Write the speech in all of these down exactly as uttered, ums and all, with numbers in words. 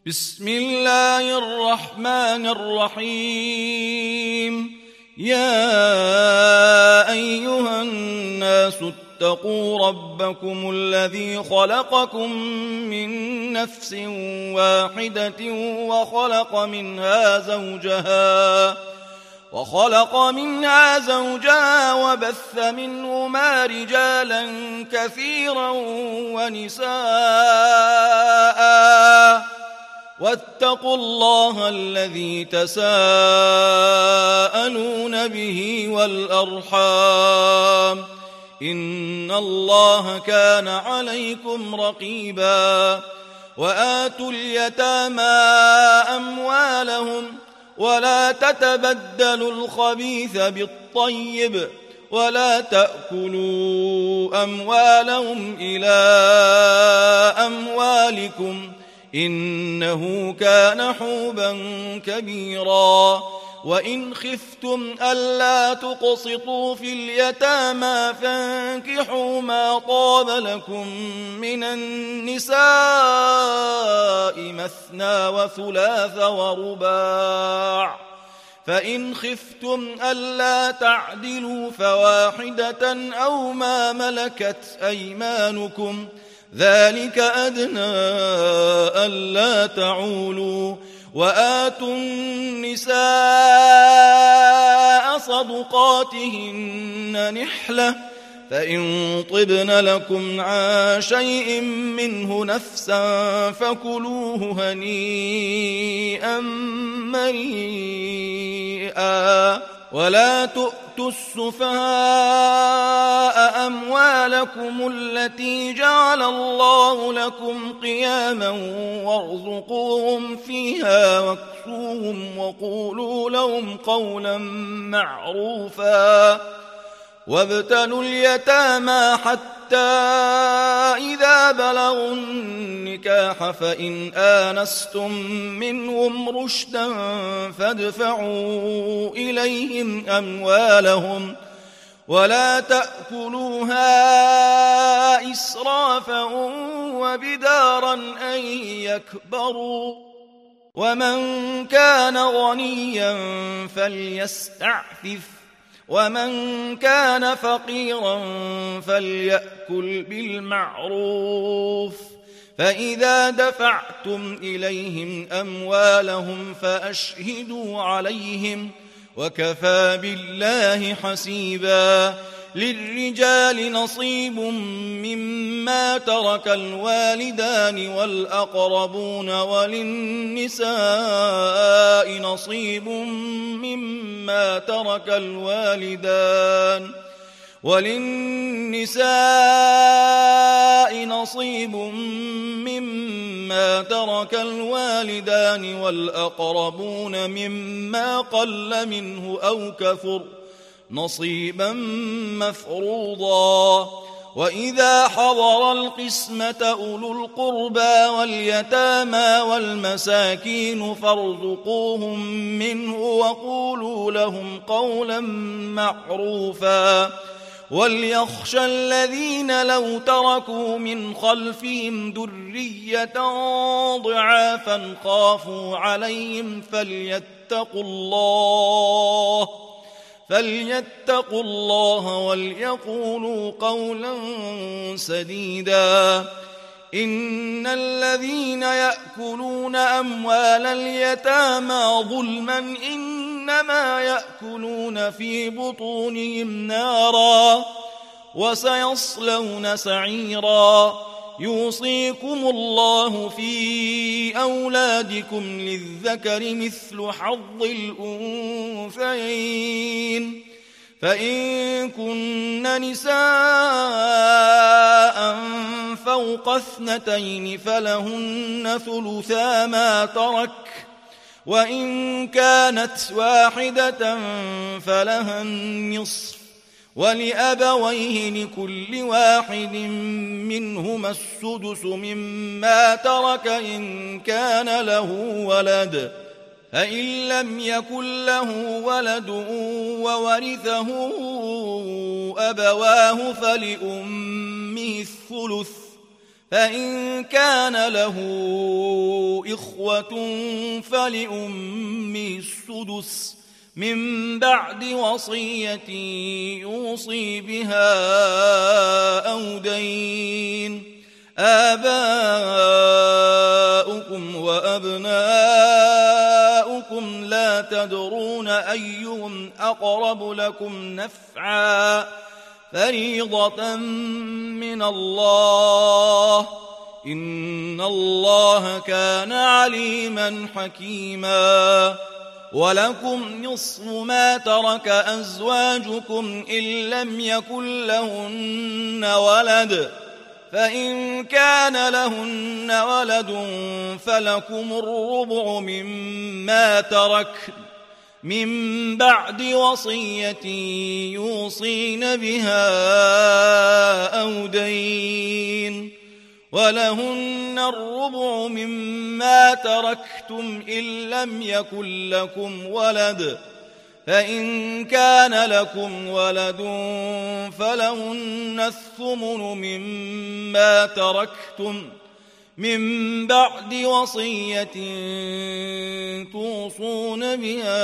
بسم الله الرحمن الرحيم. يا أيها الناس اتقوا ربكم الذي خلقكم من نفس واحدة وخلق منها زوجها وخلق منها زوجها وبث منهما رجالا كثيرا ونساء، واتقوا الله الذي تساءلون به والأرحام، إن الله كان عليكم رقيبا. وآتوا اليتامى أموالهم ولا تتبدلوا الخبيث بالطيب ولا تأكلوا أموالهم إلى أموالكم إنه كان حوبا كبيرا. وإن خفتم ألا تقسطوا في اليتامى فانكحوا ما طاب لكم من النساء مثنى وثلاث ورباع، فإن خفتم ألا تعدلوا فواحدة أو ما ملكت أيمانكم ذلك أدنى ألا تعولوا. وآتوا النساء صدقاتهن نحلة، فإن طبن لكم عن شيء منه نفسا فكلوه هنيئا مريئا. ولا تؤتوا السفهاء أموالكم التي جعل الله لكم قياما وارزقوهم فيها واكسوهم وقولوا لهم قولا معروفا. وابتلوا اليتامى حتى إذا بلغوا النكاح فإن آنستم منهم رشدا فادفعوا إليهم أموالهم ولا تأكلوها إسرافا وبدارا أن يكبروا. ومن كان غنيا فليستعفف ومن كان فقيرا فليأكل بالمعروف. فإذا دفعتم إليهم أموالهم فأشهدوا عليهم وكفى بالله حسيبا. للرجال نصيب مما ترك الوالدان والأقربون وللنساء نصيب مما ترك الوالدان وللنساء نصيب مما ترك الوالدان والأقربون مما قل منه أو كثر نصيبا مفروضا. وإذا حضر القسمة أولو القربى واليتامى والمساكين فارزقوهم منه وقولوا لهم قولا معروفا. وليخشى الذين لو تركوا من خلفهم ذرية ضعافا خافوا عليهم فليتقوا الله فليتقوا الله وليقولوا قولا سديدا. إن الذين يأكلون أموال اليتامى ظلما إنما يأكلون في بطونهم نارا وسيصلون سعيرا. يوصيكم الله في أولادكم للذكر مثل حظ الأنثيين، فإن كن نساء فوق اثنتين فلهن ثلثا ما ترك، وإن كانت واحدة فلها النصف، ولأبويه لكل واحد منهما السدس مما ترك إن كان له ولد، فإن لم يكن له ولد وورثه أبواه فلأمه الثلث فإن كان له إخوة فلأمه السدس من بعد وصية يوصي بها أو دين. آباؤكم وأبناؤكم لا تدرون أيهم أقرب لكم نفعا فريضة من الله إن الله كان عليما حكيما. ولكم نصف ما ترك أزواجكم إن لم يكن لهن ولد فإن كان لهن ولد فلكم الربع مما ترك من بعد وصية يوصين بها أو دين. ولهن الربع مما تركتم إن لم يكن لكم ولد فإن كان لكم ولد فلهن الثمن مما تركتم من بعد وصية توصون بها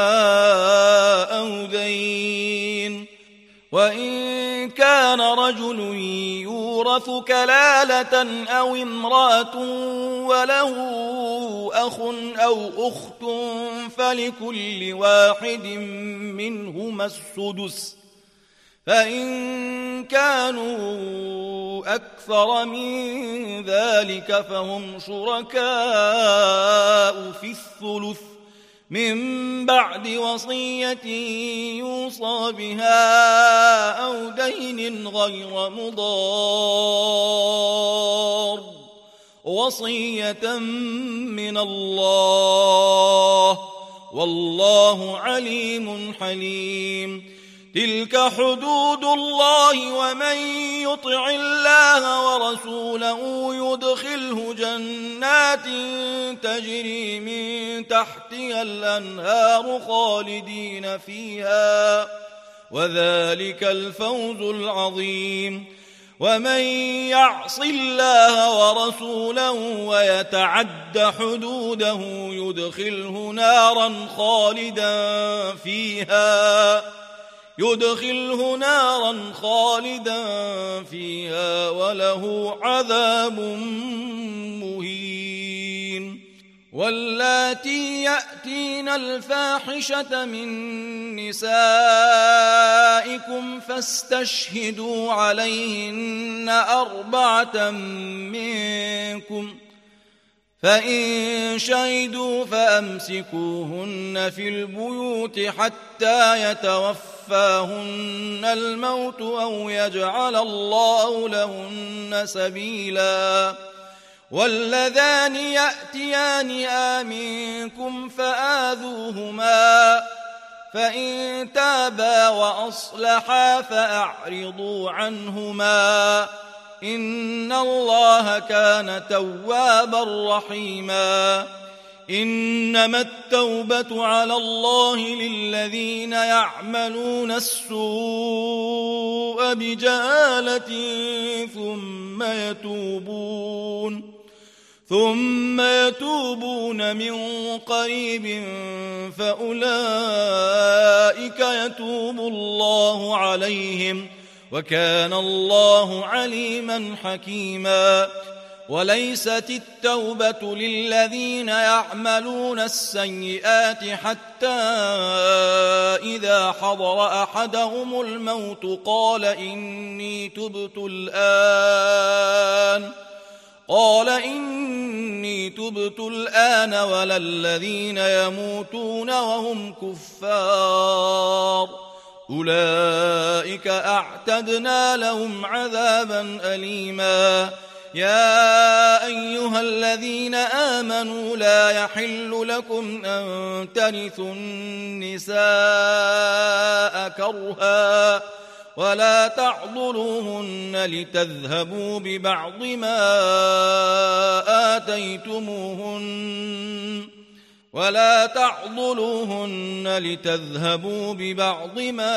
أو دين. وإن كان رجل يورث كلالة أو امرأة وله أخ أو أخت فلكل واحد منهما السدس فإن كانوا أكثر من ذلك فهم شركاء في الثلث من بعد وصية يوصى بها أو دين غير مضار وصية من الله والله عليم حليم. تلك حدود الله ومن يطع الله ورسوله يدخله جنات تجري من تحتها الأنهار خالدين فيها وذلك الفوز العظيم. ومن يعص الله ورسوله ويتعد حدوده يدخله نارا خالدا فيها يدخله نارا خالدا فيها وله عذاب مهين. واللاتي يأتين الفاحشة من نسائكم فاستشهدوا عليهن أربعة منكم فإن شهدوا فأمسكوهن في البيوت حتى يتوفاهن الموت أو يجعل الله لهن سبيلا. واللذان يأتيان منكم فآذوهما فإن تابا وأصلحا فأعرضوا عنهما إن الله كان توابا رحيما. إنما التوبة على الله للذين يعملون السوء بجهالة ثم يتوبون ثم يتوبون من قريب فأولئك يتوب الله عليهم وكان الله عليما حكيما. وليست التوبة للذين يعملون السيئات حتى إذا حضر أحدهم الموت قال إني تبت الآن قال إني تبت الآن ولا الذين يموتون وهم كفار أولئك أعتدنا لهم عذابا أليما. يا أيها الذين آمنوا لا يحل لكم أن ترثوا النساء كرها ولا تعضلوهن لتذهبوا ببعض ما آتيتموهن ولا تعضلوهن لتذهبوا ببعض ما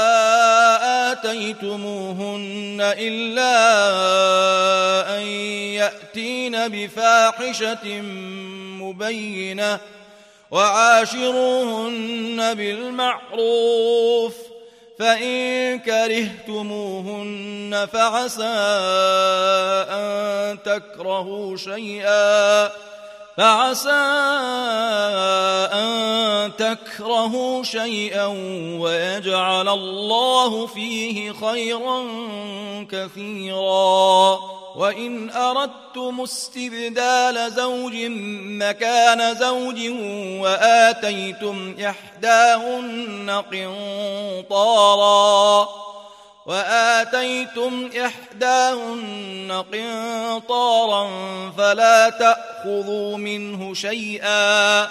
آتيتموهن إلا أن يأتين بفاحشة مبينة وعاشروهن بالمعروف فإن كرهتموهن فعسى أن تكرهوا شيئا فعسى أن تكرهوا شيئا ويجعل الله فيه خيرا كثيرا. وإن أردتم استبدال زوج مكان زوج وآتيتم إحداهن قنطارا وآتيتم إحداهن قنطارا فلا تأخذوا منه شيئا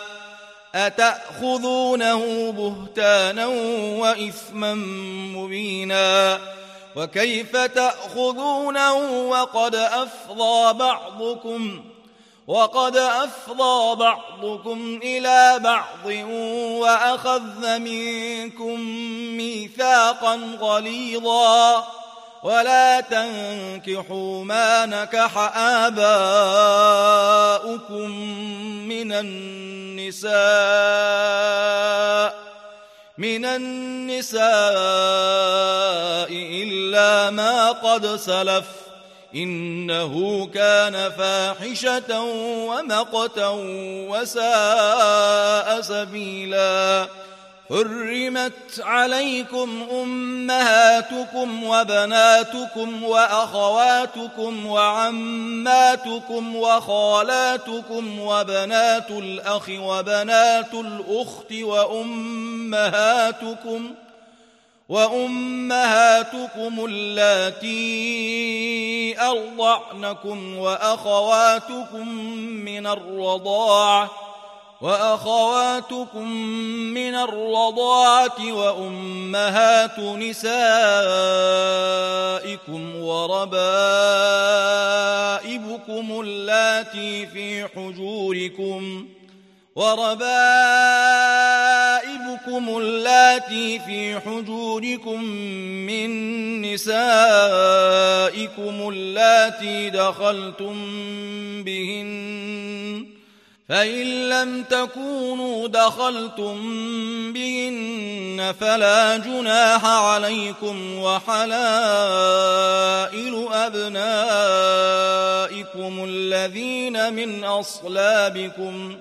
أتأخذونه بهتانا وإثما مبينا وكيف تأخذونه وقد أفضى بعضكم وقد أفضى بعضكم إلى بعض وأخذن منكم ميثاقا غليظا ولا تنكحوا ما نكح آباؤكم من النساء من النساء إلا ما قد سلف إنه كان فاحشة ومقتا وساء سبيلا. حرمت عليكم أمهاتكم وبناتكم وأخواتكم وعماتكم وخالاتكم وبنات الأخ وبنات الأخت وأمهاتكم وأمهاتكم اللاتي أرضعنكم وأخواتكم من الرضاعة وأخواتكم من الرضاعة وأمهات نسائكم وربائبكم اللاتي في حجوركم وربائبكم اللاتي في حجوركم من نسائكم اللاتي دخلتم بهن فإن لم تكونوا دخلتم بهن فلا جناح عليكم وحلائل أبنائكم الذين من أصلابكم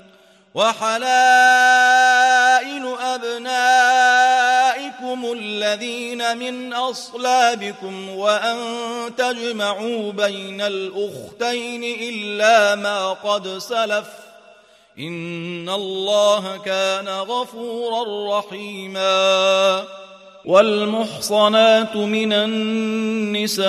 وحلائل أبنائكم الذين من أصلابكم وأن تجمعوا بين الأختين إلا ما قد سلف إن الله كان غفورا رحيما. والمحصنات من النساء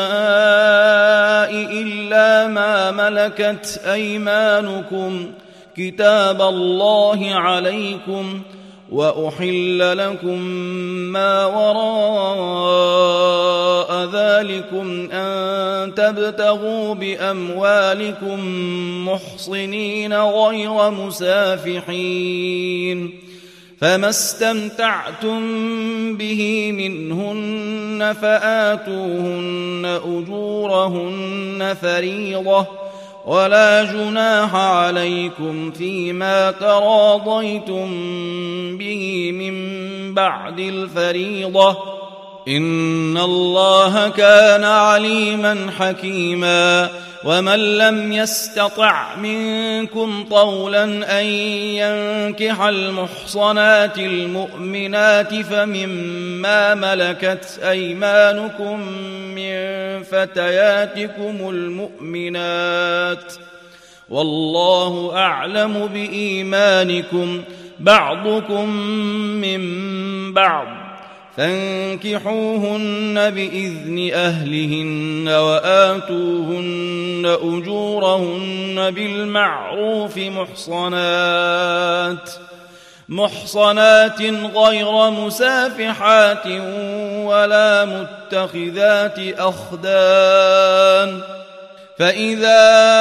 إلا ما ملكت أيمانكم كتاب الله عليكم وأحل لكم ما وراء ذلكم أن تبتغوا بأموالكم محصنين غير مسافحين فما استمتعتم به منهن فآتوهن أجورهن فريضة ولا جناح عليكم فيما تراضيتم به من بعد الفريضة إن الله كان عليما حكيما. ومن لم يستطع منكم طولا أن ينكح المحصنات المؤمنات فمما ملكت أيمانكم من فتياتكم المؤمنات والله أعلم بإيمانكم بعضكم من بعض فانكحوهن بإذن أهلهن وآتوهن أجورهن بالمعروف محصنات محصنات غير مسافحات ولا متخذات أخدان فإذا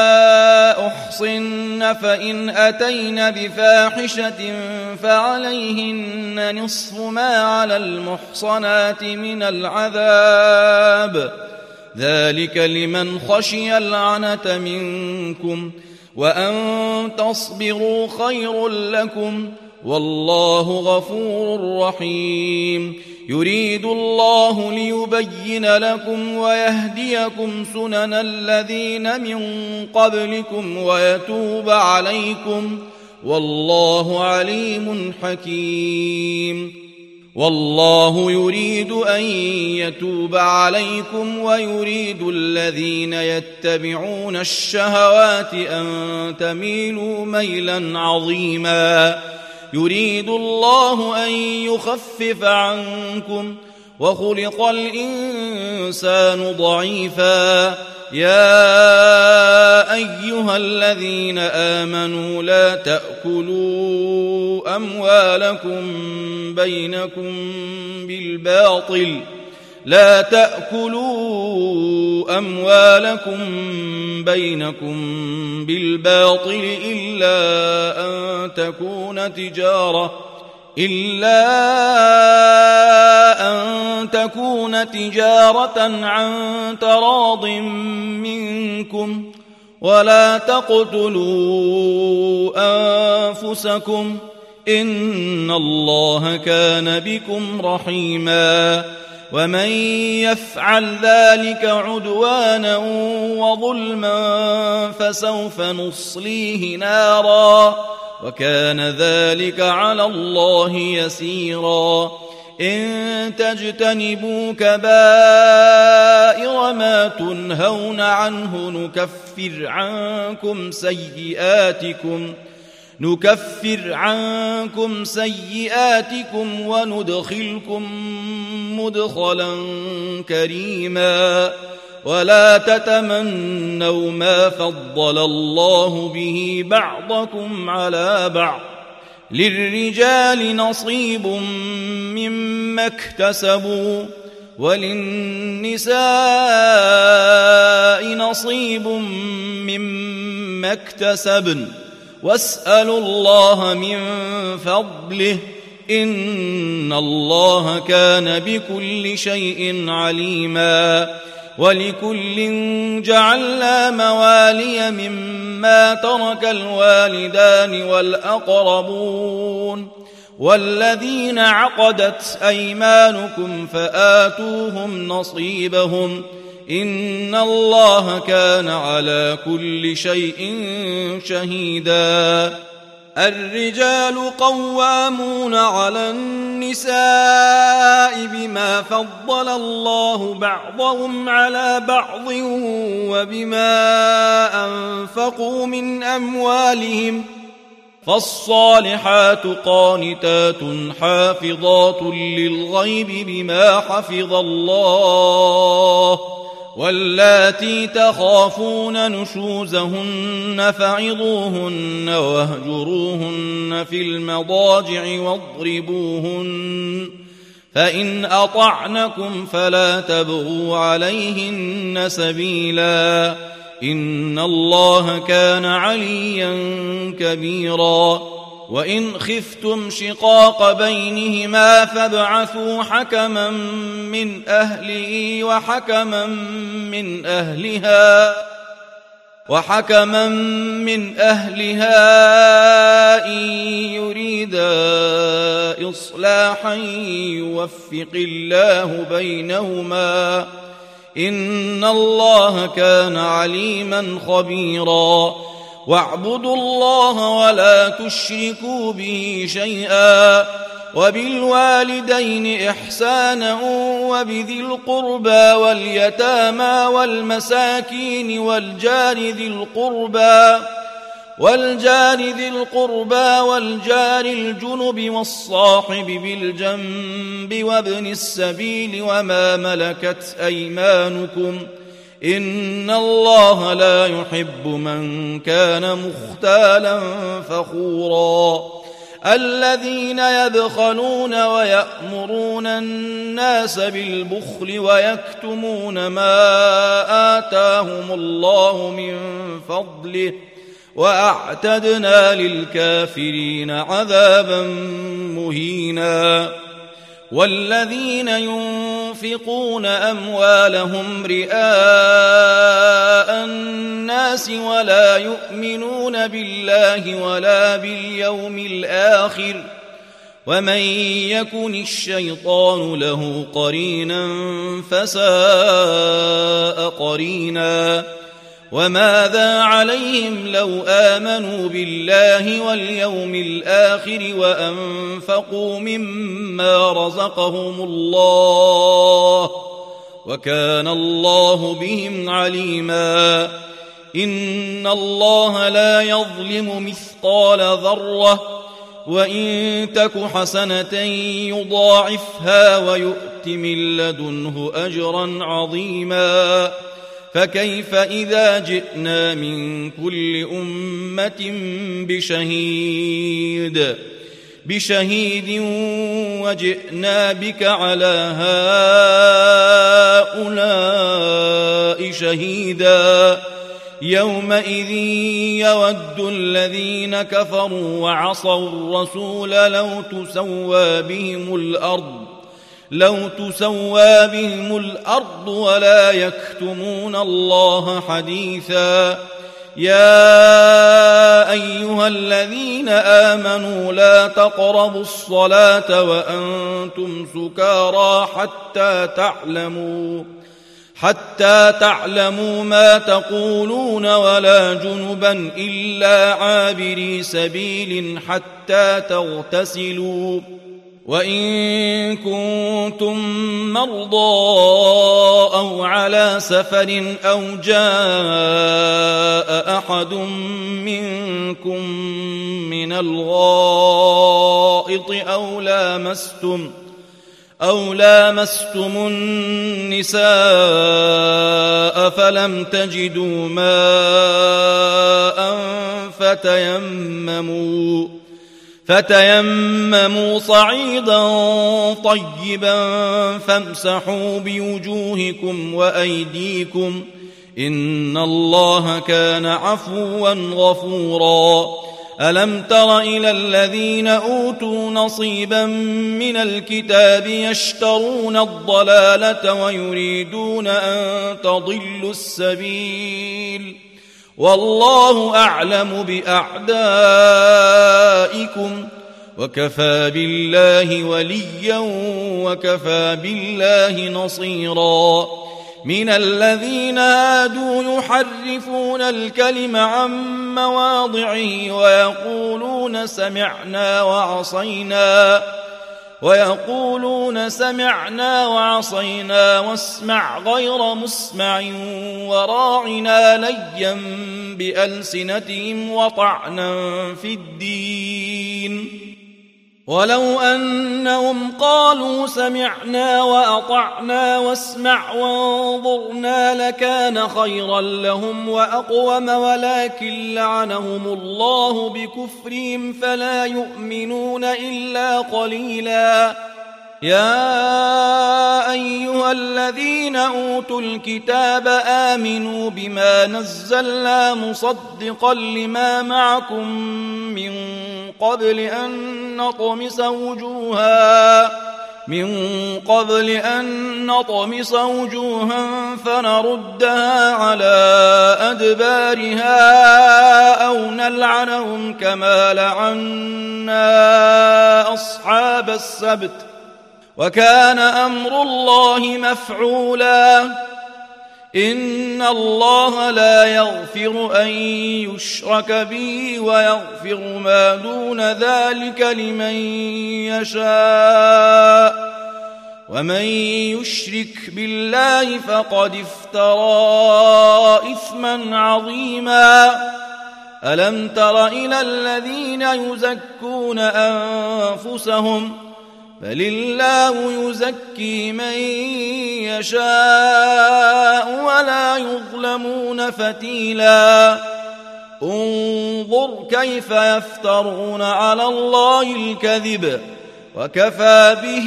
أحصن فإن أتين بفاحشة فعليهن نصف ما على المحصنات من العذاب، ذلك لمن خشي العنة منكم، وأن تصبروا خير لكم، والله غفور رحيم. يريد الله ليبين لكم ويهديكم سنن الذين من قبلكم ويتوب عليكم، والله عليم حكيم. والله يريد أن يتوب عليكم ويريد الذين يتبعون الشهوات أن تميلوا ميلا عظيما. يريد الله أن يخفف عنكم وخلق الإنسان ضعيفا. يا أيها الذين آمنوا لا تأكلوا أموالكم بينكم بالباطل لا تأكلوا أموالكم بينكم بالباطل إلا أن تكون تجارة إلا أن تكون تجارة عن تراض منكم، ولا تقتلوا أنفسكم إن الله كان بكم رحيما. ومن يفعل ذلك عدوانا وظلما فسوف نصليه نارا، وكان ذلك على الله يسيرا. إن تجتنبوا كبائر ما تنهون عنه نكفر عنكم سيئاتكم نكفر عنكم سيئاتكم وندخلكم مدخلا كريما. ولا تتمنوا ما فضل الله به بعضكم على بعض، للرجال نصيب مما اكتسبوا وللنساء نصيب مما اكتسبن، واسألوا الله من فضله إن الله كان بكل شيء عليما. ولكل جعلنا موالي مما ترك الوالدان والأقربون والذين عقدت أيمانكم فآتوهم نصيبهم إن الله كان على كل شيء شهيدا. الرجال قوامون على النساء بما فضل الله بعضهم على بعض وبما أنفقوا من أموالهم، فالصالحات قانتات حافظات للغيب بما حفظ الله، واللاتي تخافون نشوزهن فعظوهن واهجروهن في المضاجع واضربوهن، فإن أطعنكم فلا تبغوا عليهن سبيلا إن الله كان عليا كبيرا. وإن خفتم شقاق بينهما فابعثوا حكما من أهله وحكما من أهلها وحكما من أهلها إن يريدا إصلاحا يوفق الله بينهما إن الله كان عليما خبيرا. واعبدوا الله ولا تشركوا به شيئا وبالوالدين إحسانا وبذي القربى واليتامى والمساكين والجار ذي القربى والجار ذي القربى والجار الجنب والصاحب بالجنب وابن السبيل وما ملكت أيمانكم إن الله لا يحب من كان مختالا فخورا. الذين يبخلون ويأمرون الناس بالبخل ويكتمون ما آتاهم الله من فضله وأعتدنا للكافرين عذابا مهينا. والذين ينفقون أموالهم رئاء الناس ولا يؤمنون بالله ولا باليوم الآخر ومن يكن الشيطان له قرينا فساء قرينا. وماذا عليهم لو آمنوا بالله واليوم الآخر وأنفقوا مما رزقهم الله وكان الله بهم عليما. إن الله لا يظلم مثقال ذرة وإن تك حسنة يضاعفها ويؤت من لدنه أجرا عظيما. فكيف إذا جئنا من كل أمة بشهيد بشهيد وجئنا بك على هؤلاء شهيدا. يومئذ يود الذين كفروا وعصوا الرسول لو تسوى بهم الأرض لو تسوى بهم الأرض ولا يكتمون الله حديثا. يا أيها الذين آمنوا لا تقربوا الصلاة وأنتم سكارى حتى تعلموا حتى تعلموا ما تقولون ولا جنبا إلا عابري سبيل حتى تغتسلوا. وإن كنتم مرضى أو على سفر أو جاء أحد منكم من الغائط أو لامستم أو لامستم النساء فلم تجدوا ماء فتيمموا فتيمموا صعيدا طيبا فامسحوا بوجوهكم وأيديكم إن الله كان عفوا غفورا. ألم تر إلى الذين أوتوا نصيبا من الكتاب يشترون الضلالة ويريدون أن تضلوا السبيل والله أعلم بأعدائكم وكفى بالله وليا وكفى بالله نصيرا. من الذين هادوا يحرفون الكلم عن مواضعه ويقولون سمعنا وعصينا ويقولون سمعنا وعصينا واسمع غير مسمع وراعنا ليا بألسنتهم وطعنا في الدين. ولو أنهم قالوا سمعنا وأطعنا واسمع وانظرنا لكان خيرا لهم وأقوم ولكن لعنهم الله بكفرهم فلا يؤمنون إلا قليلا. يا أيها الذين أوتوا الكتاب آمنوا بما نزلنا مصدقا لما معكم من قبل أن نطمس وجوها من قبل أن نطمس وجوها فنردها على أدبارها أو نلعنهم كما لعنا أصحاب السبت وكان أمر الله مفعولا. إن الله لا يغفر أن يشرك به ويغفر ما دون ذلك لمن يشاء ومن يشرك بالله فقد افترى إثما عظيما. ألم تر إلى الذين يزكون أنفسهم بل الله يزكي من يشاء ولا يظلمون فتيلا. انظر كيف يفترون على الله الكذب وكفى به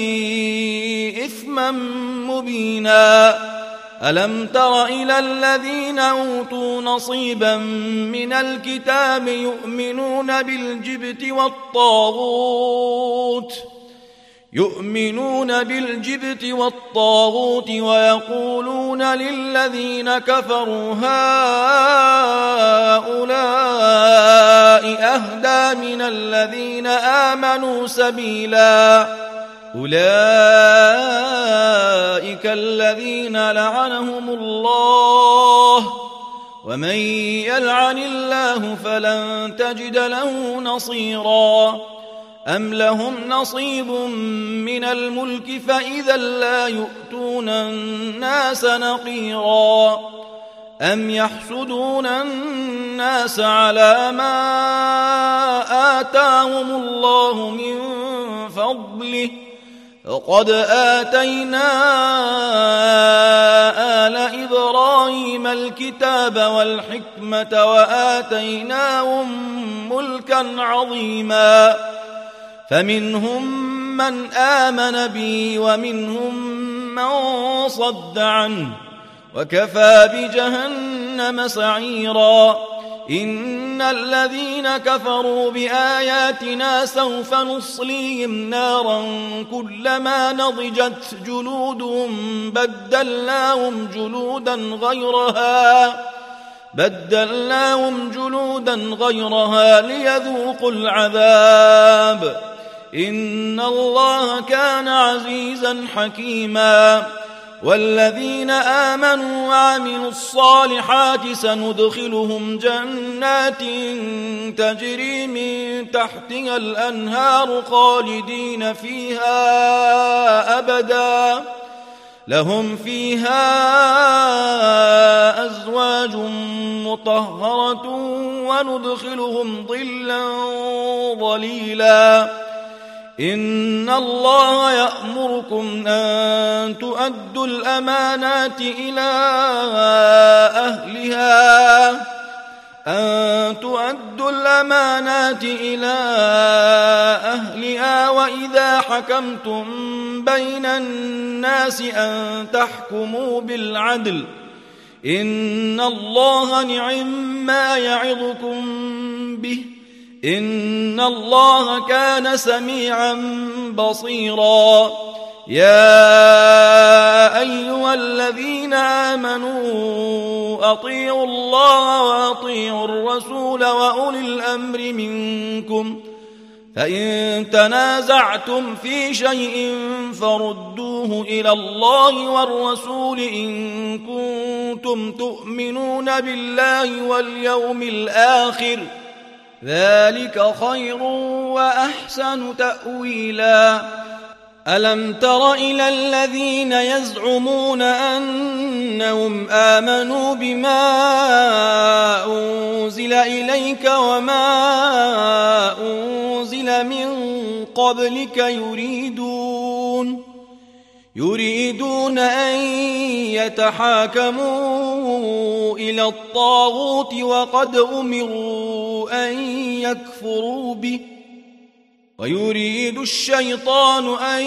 إثما مبينا. ألم تر إلى الذين أوتوا نصيبا من الكتاب يؤمنون بالجبت والطاغوت يؤمنون بالجبت والطاغوت ويقولون للذين كفروا هؤلاء أهدى من الذين آمنوا سبيلا. أولئك الذين لعنهم الله ومن يلعن الله فلن تجد له نصيرا. أم لهم نصيب من الملك فإذا لا يؤتون الناس نقيرا. أم يحسدون الناس على ما آتاهم الله من فضله فقد آتينا آل إبراهيم الكتاب والحكمة وآتيناهم ملكا عظيما. فمنهم من آمن به ومنهم من صد عنه وكفى بجهنم سعيرا. إن الذين كفروا بآياتنا سوف نصليهم نارا كلما نضجت جلودهم بدلناهم جلودا غيرها بدلناهم جلودا غيرها ليذوقوا العذاب. إن الله كان عزيزا حكيما. والذين آمنوا وعملوا الصالحات سندخلهم جنات تجري من تحتها الأنهار خالدين فيها أبدا لهم فيها أزواج مطهرة وندخلهم ظلا ظليلا. إن الله يأمركم أن تؤدوا الأمانات إلى أهلها أن تؤدوا الأمانات إلى أهلها وإذا حكمتم بين الناس أن تحكموا بالعدل. إن الله نعما يعظكم به إن الله كان سميعا بصيرا. يا أيها الذين آمنوا أطيعوا الله وأطيعوا الرسول وأولي الأمر منكم فإن تنازعتم في شيء فردوه إلى الله والرسول إن كنتم تؤمنون بالله واليوم الآخر ذلك خير وأحسن تأويلا. ألم تر إلى الذين يزعمون أنهم آمنوا بما أنزل إليك وما أنزل من قبلك يريدون يريدون أن يتحاكموا إلى الطاغوت وقد أمروا أن يكفروا به ويريد الشيطان أن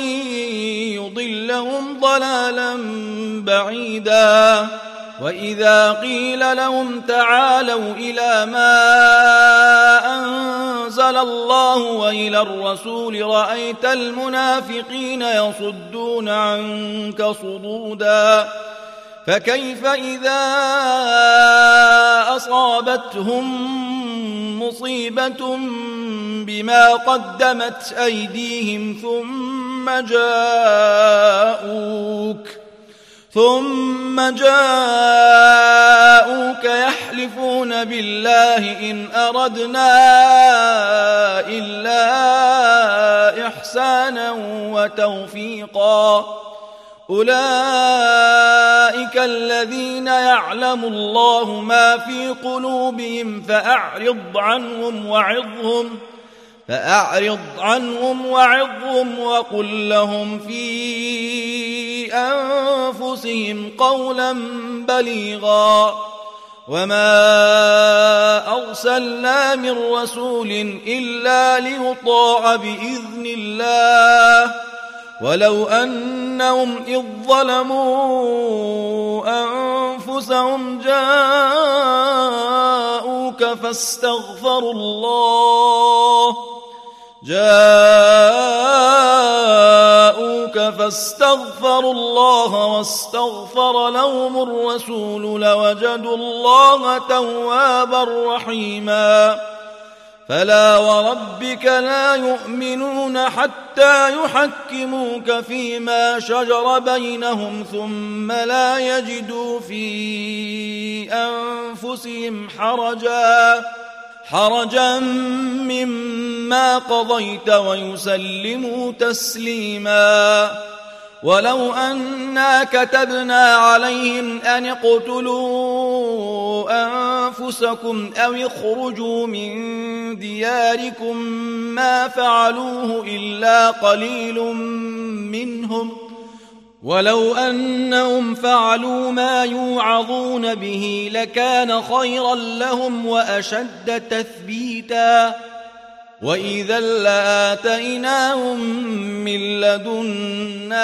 يضلهم ضلالا بعيدا. وإذا قيل لهم تعالوا إلى ما أنزل الله وإلى الرسول رأيت المنافقين يصدون عنك صدودا. فكيف إذا أصابتهم مصيبة بما قدمت أيديهم ثم جاءوك ثم جاءوك يحلفون بالله إن أردنا إلا إحسانا وتوفيقا. أولئك الذين يعلم الله ما في قلوبهم فأعرض عنهم وعظهم فأعرض عنهم وعظهم وقل لهم في أنفسهم قولا بليغا. وما أرسلنا من رسول إلا ليطاع بإذن الله ولو أنهم إذ ظلموا أنفسهم جاءوك فاستغفروا الله جاءوك فاستغفروا الله واستغفر لهم الرسول لوجدوا الله توابا رحيما فلا وربك لا يؤمنون حتى يحكموك فيما شجر بينهم ثم لا يجدوا في أنفسهم حرجا حرجا مما قضيت ويسلموا تسليما ولو أنا كتبنا عليهم أن اقتلوا أنفسكم أو اخرجوا من دياركم ما فعلوه إلا قليل منهم ولو أنهم فعلوا ما يوعظون به لكان خيرا لهم وأشد تثبيتا وإذا لآتيناهم من لدنا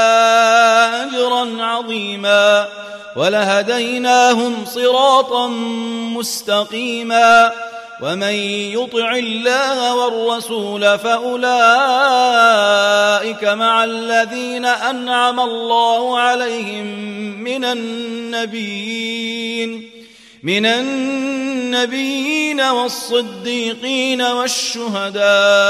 أجرا عظيما ولهديناهم صراطا مستقيما ومن يطع الله والرسول فأولئك مع الذين أنعم الله عليهم من النبيين من النبيين والصديقين والشهداء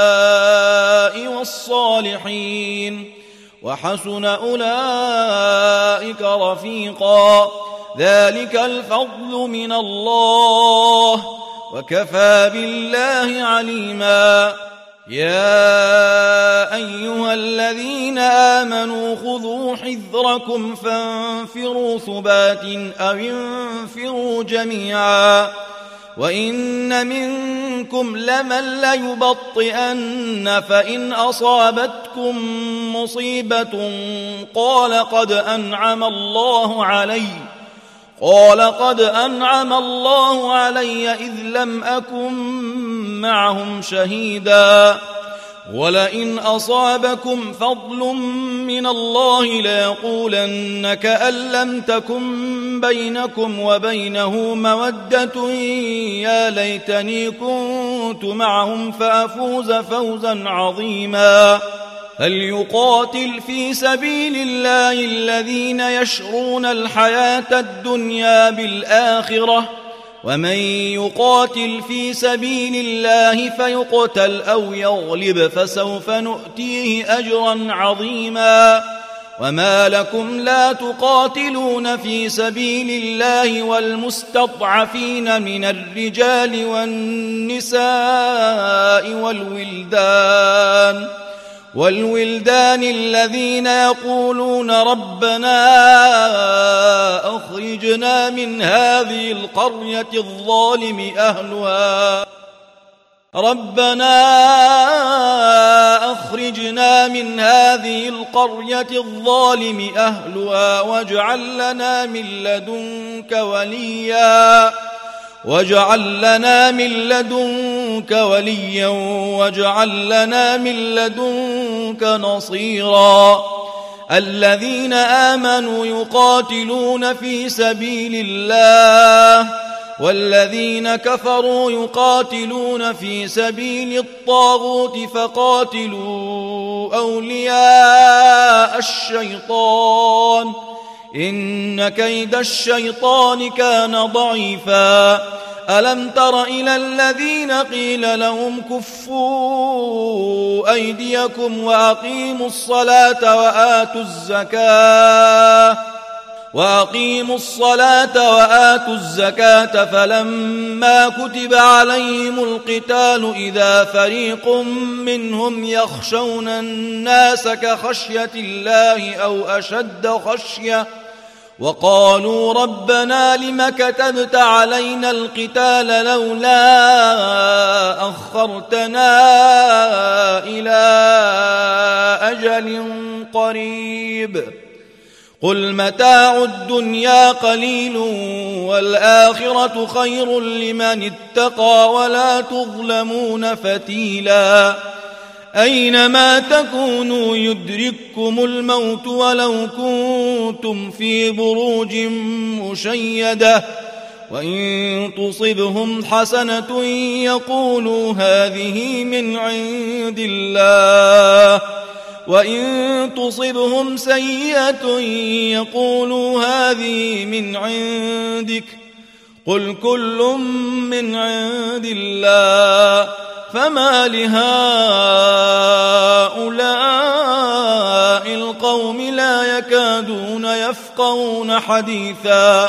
والصالحين وحسن أولئك رفيقا ذلك الفضل من الله وكفى بالله عليما يا أيها الذين آمنوا خذوا حذركم فانفروا ثبات أو انفروا جميعا وإن منكم لمن ليبطئن فإن أصابتكم مصيبة قال قد أنعم الله علي قال قد أنعم الله علي إذ لم أكن معهم شهيدا ولئن أصابكم فضل من الله ليقولن كأن لم تكن بينكم وبينه مودة يا ليتني كنت معهم فأفوز فوزا عظيما فليقاتل في سبيل الله الذين يشرون الحياة الدنيا بالآخرة ومن يقاتل في سبيل الله فيقتل أو يغلب فسوف نؤتيه أجرا عظيما وما لكم لا تقاتلون في سبيل الله والمستضعفين من الرجال والنساء والولدان والولدان الذين يقولون ربنا أخرجنا من هذه القرية الظالم أهلها ربنا أخرجنا من هذه القرية الظالم أهلها واجعل لنا من لدنك وليا واجعل لنا من لدنك وليا واجعل لنا من لدنك نصيرا الذين آمنوا يقاتلون في سبيل الله والذين كفروا يقاتلون في سبيل الطاغوت فقاتلوا أولياء الشيطان إن كيد الشيطان كان ضعيفا ألم تر إلى الذين قيل لهم كفوا أيديكم وأقيموا الصلاة وآتوا الزكاة وأقيموا الصلاة وآتوا الزكاة فلما كتب عليهم القتال إذا فريق منهم يخشون الناس كخشية الله أو أشد خشية وقالوا ربنا لم كتبت علينا القتال لولا أخرتنا إلى أجل قريب قل متاع الدنيا قليل والآخرة خير لمن اتقى ولا تظلمون فتيلا أينما تكونوا يدرككم الموت ولو كنتم في بروج مشيدة وإن تصبهم حسنة يقولوا هذه من عند الله وإن تصبهم سيئة يقولوا هذه من عندك قل كل من عند الله فما لهؤلاء القوم لا يكادون يفقهون حديثا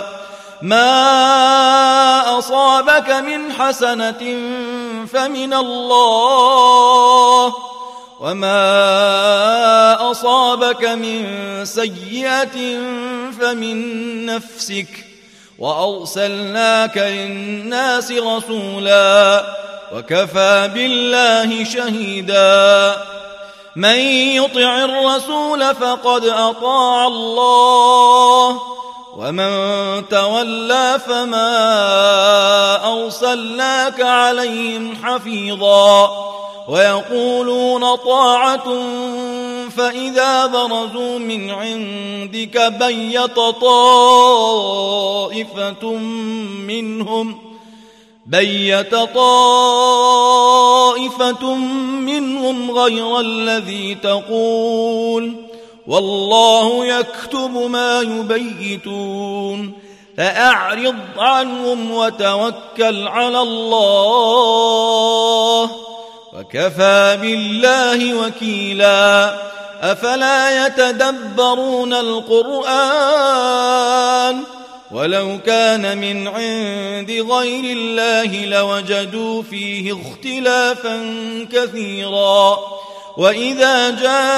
ما أصابك من حسنة فمن الله وما أصابك من سيئة فمن نفسك وأرسلناك للناس رسولا وكفى بالله شهيدا من يطع الرسول فقد أطاع الله ومن تولى فما أرسلناك عليهم حفيظا ويقولون طاعة فإذا برزوا من عندك بيت طائفة منهم بيت طائفة منهم غير الذي تقول والله يكتب ما يبيتون فأعرض عنهم وتوكل على الله وكفى بالله وكيلا أفلا يتدبرون القرآن ولو كان من عند غير الله لوجدوا فيه اختلافا كثيرا وإذا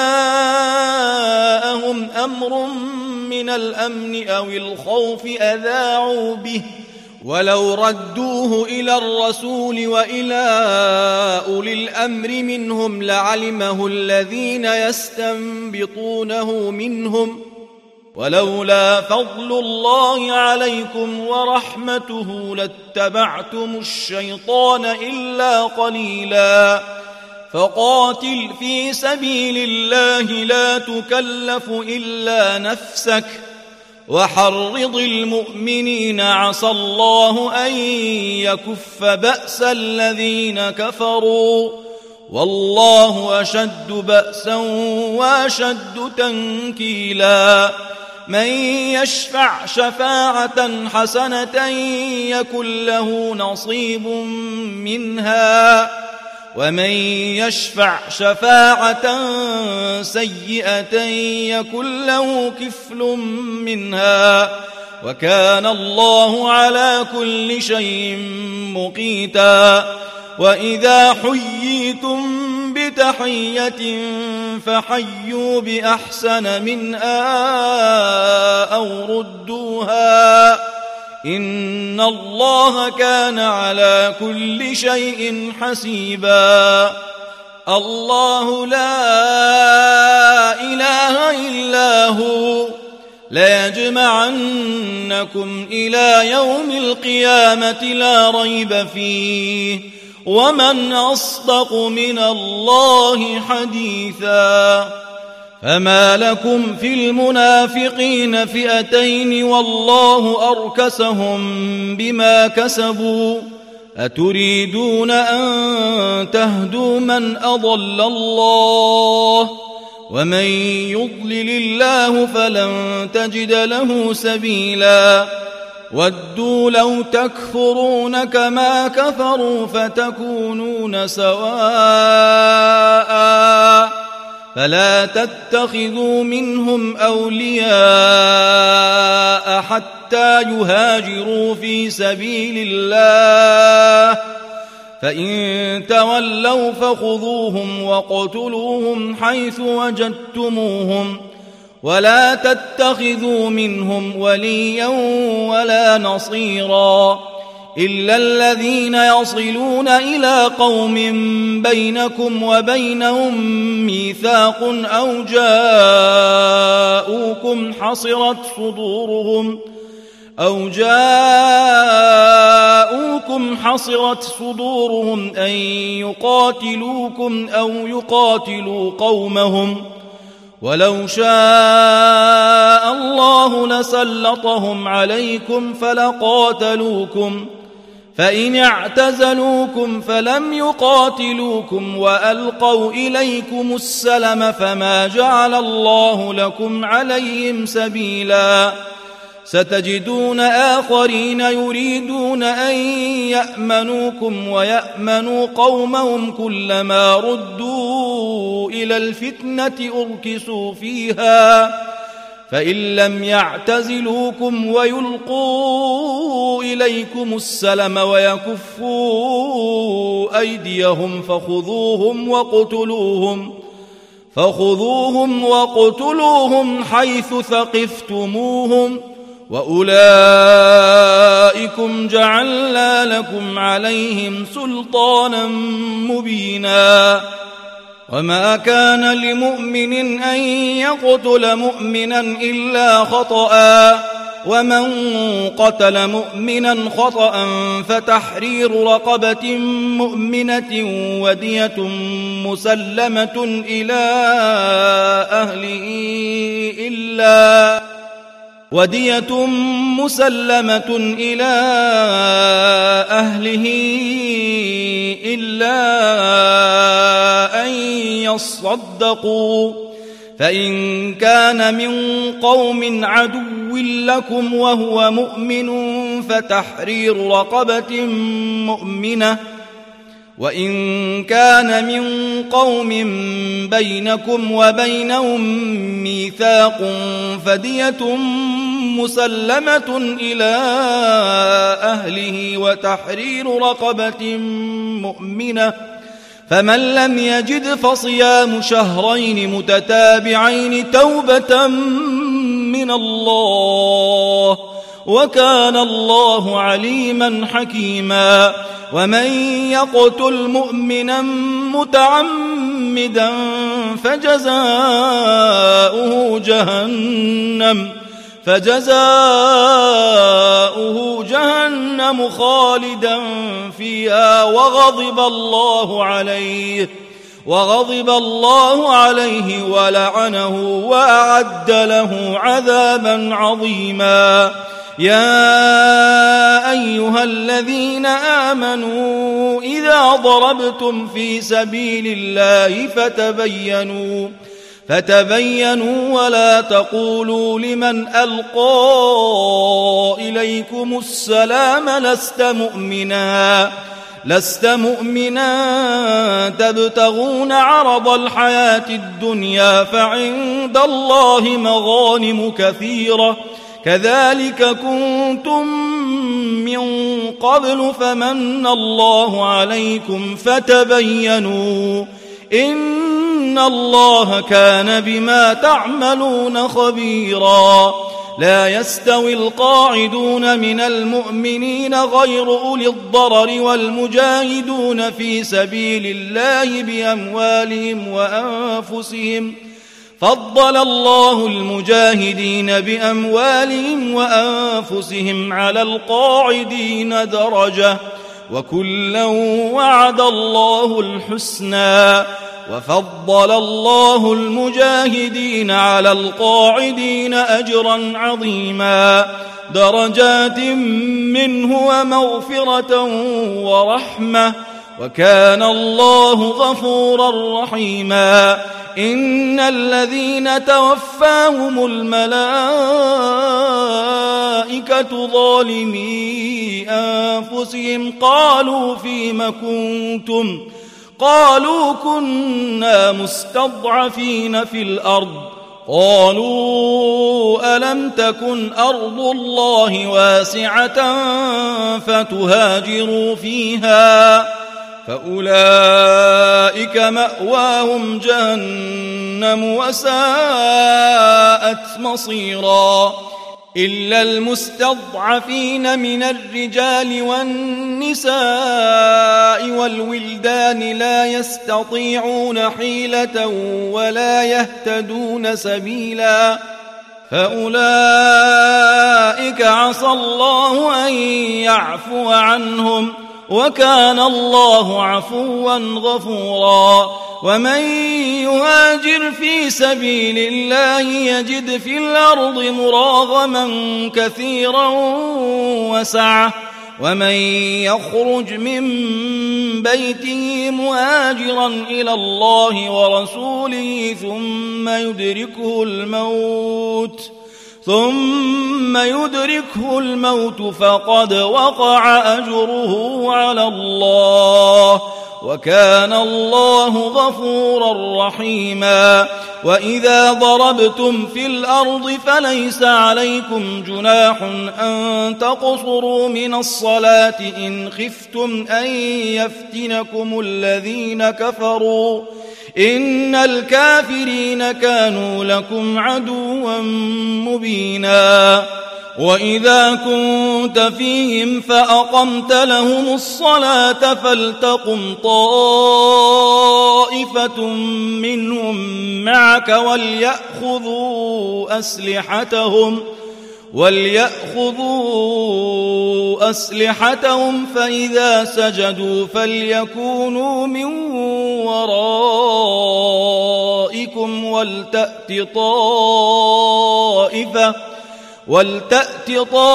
جاءهم أمر من الأمن أو الخوف أذاعوا به ولو ردوه إلى الرسول وإلى أولي الأمر منهم لعلمه الذين يستنبطونه منهم ولولا فضل الله عليكم ورحمته لاتبعتم الشيطان إلا قليلا فقاتل في سبيل الله لا تكلف إلا نفسك وحرض المؤمنين عسى الله أن يكف بأس الذين كفروا والله أشد بأسا وأشد تنكيلا من يشفع شفاعة حسنة يكن له نصيب منها ومن يشفع شفاعة سيئة يكن له كفل منها وكان الله على كل شيء مقيتا وإذا حييتم بتحية فحيوا بأحسن منها أو ردوها إن الله كان على كل شيء حسيبا الله لا إله إلا هو ليجمعنكم إلى يوم القيامة لا ريب فيه ومن أصدق من الله حديثا فما لكم في المنافقين فئتين والله أركسهم بما كسبوا أتريدون أن تهدوا من أضل الله ومن يضلل الله فلن تجد له سبيلا ودوا لو تكفرون كما كفروا فتكونون سواء فلا تتخذوا منهم أولياء حتى يهاجروا في سبيل الله فإن تولوا فخذوهم واقتلوهم حيث وجدتموهم ولا تتخذوا منهم وليا ولا نصيرا إلا الذين يصلون إلى قوم بينكم وبينهم ميثاق أو جاءوكم حصرت صدورهم أو جاءوكم حصرت صدورهم أن يقاتلوكم أو يقاتلوا قومهم ولو شاء الله لسلطهم عليكم فلقاتلوكم فإن اعتزلوكم فلم يقاتلوكم وألقوا إليكم السلم فما جعل الله لكم عليهم سبيلا ستجدون آخرين يريدون أن يأمنوكم ويأمنوا قومهم كلما ردوا إلى الفتنة أركسوا فيها فإن لم يعتزلوكم ويلقوا إليكم السلم ويكفوا أيديهم فخذوهم وقتلوهم فخذوهم وقتلوهم حيث ثقفتموهم وأولئكم جعلنا لكم عليهم سلطانا مبينا وما كان لمؤمن أن يقتل مؤمنا إلا خطأ ومن قتل مؤمنا خطأ فتحرير رقبة مؤمنة ودية مسلمة إلى أهله إلا ودية مسلمة إلى أهله إلا أن يصدقوا فإن كان من قوم عدو لكم وهو مؤمن فتحرير رقبة مؤمنة وإن كان من قوم بينكم وبينهم ميثاق فدية مسلمة إلى أهله وتحرير رقبة مؤمنة فمن لم يجد فصيام شهرين متتابعين توبة من الله وكان الله عليما حكيما ومن يقتل مؤمنا متعمدا فجزاؤه جهنم فجزاؤه جهنم خالدا فيها وغضب الله عليه وغضب الله عليه ولعنه وأعد له عذابا عظيما يا أيها الذين آمنوا إذا ضربتم في سبيل الله فتبينوا فتبينوا ولا تقولوا لمن ألقى إليكم السلام لست مؤمنا لست مؤمنا تبتغون عرض الحياة الدنيا فعند الله مغانم كثيرة كذلك كنتم من قبل فمن الله عليكم فتبينوا إن الله كان بما تعملون خبيرا لا يستوي القاعدون من المؤمنين غير أولي الضرر والمجاهدون في سبيل الله بأموالهم وأنفسهم فضل الله المجاهدين بأموالهم وأنفسهم على القاعدين درجة وكلا وعد الله الحسنى وفضل الله المجاهدين على القاعدين أجرا عظيما درجات منه ومغفرة ورحمة وكان الله غفورا رحيما إن الذين توفاهم الملائكة ظالمي أنفسهم قالوا فيم كنتم قالوا كنا مستضعفين في الأرض قالوا ألم تكن أرض الله واسعة فتهاجروا فيها فأولئك مأواهم جهنم وساءت مصيرا إلا المستضعفين من الرجال والنساء والولدان لا يستطيعون حيلة ولا يهتدون سبيلا فأولئك عسى الله أن يعفو عنهم وكان الله عفوا غفورا ومن يهاجر في سبيل الله يجد في الأرض مراغما كثيرا وسعة ومن يخرج من بيته مهاجرا إلى الله ورسوله ثم يدركه الموت ثم يدركه الموت فقد وقع أجره على الله وكان الله غفورا رحيما وإذا ضربتم في الأرض فليس عليكم جناح أن تقصروا من الصلاة إن خفتم أن يفتنكم الذين كفروا إن الكافرين كانوا لكم عدوا مبينا وإذا كنت فيهم فأقمت لهم الصلاة فلتقم طائفة منهم معك وليأخذوا أسلحتهم وليأخذوا أسلحتهم فإذا سجدوا فليكونوا من ورائكم ولتأت طائفة ولتأت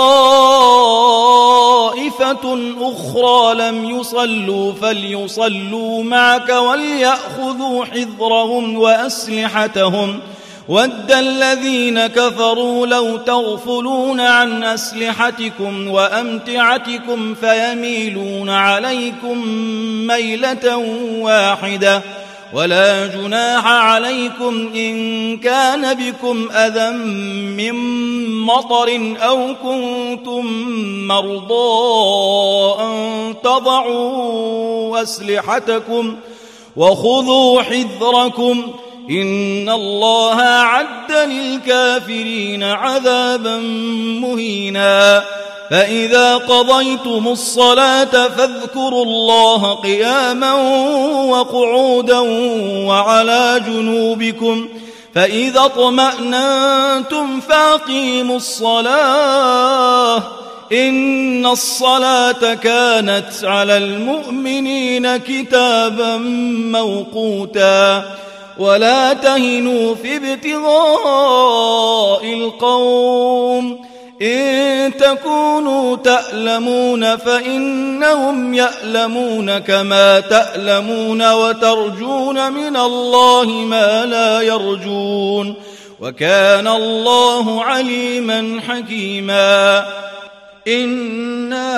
طائفة أخرى لم يصلوا فليصلوا معك وليأخذوا حذرهم وأسلحتهم ود الذين كفروا لو تغفلون عن أسلحتكم وأمتعتكم فيميلون عليكم ميلة واحدة ولا جناح عليكم إن كان بكم أذى من مطر أو كنتم مرضى أن تضعوا أسلحتكم وخذوا حذركم إن الله أعد للكافرين عذابا مهينا فإذا قضيتم الصلاة فاذكروا الله قياما وقعودا وعلى جنوبكم فإذا اطمأننتم فأقيموا الصلاة إن الصلاة كانت على المؤمنين كتابا موقوتا ولا تهنوا في ابتغاء القوم إن تكونوا تألمون فإنهم يألمون كما تألمون وترجون من الله ما لا يرجون وكان الله عليما حكيما إنا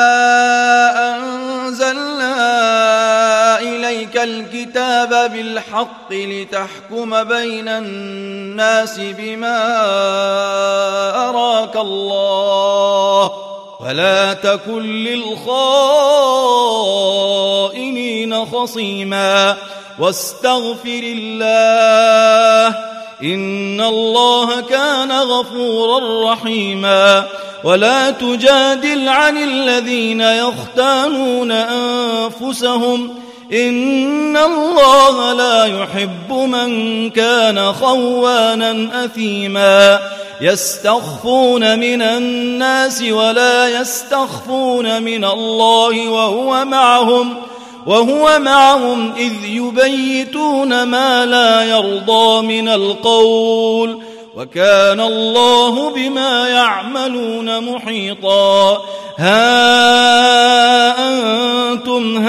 أنزلنا إليك الكتاب بالحق لتحكم بين الناس بما أراك الله ولا تكن للخائنين خصيما واستغفر الله إن الله كان غفورا رحيما ولا تجادل عن الذين يختانون أنفسهم إن الله لا يحب من كان خوانا أثيما يستخفون من الناس ولا يستخفون من الله وهو معهم وهو معهم إذ يبيتون ما لا يرضى من القول وكان الله بما يعملون محيطا ها أنتم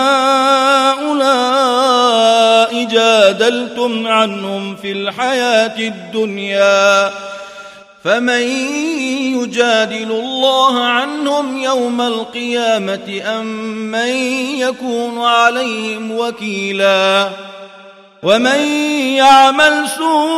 هؤلاء جادلتم عنهم في الحياة الدنيا فمن يجادل الله عنهم يوم القيامة أم من يكون عليهم وكيلا ومن يعمل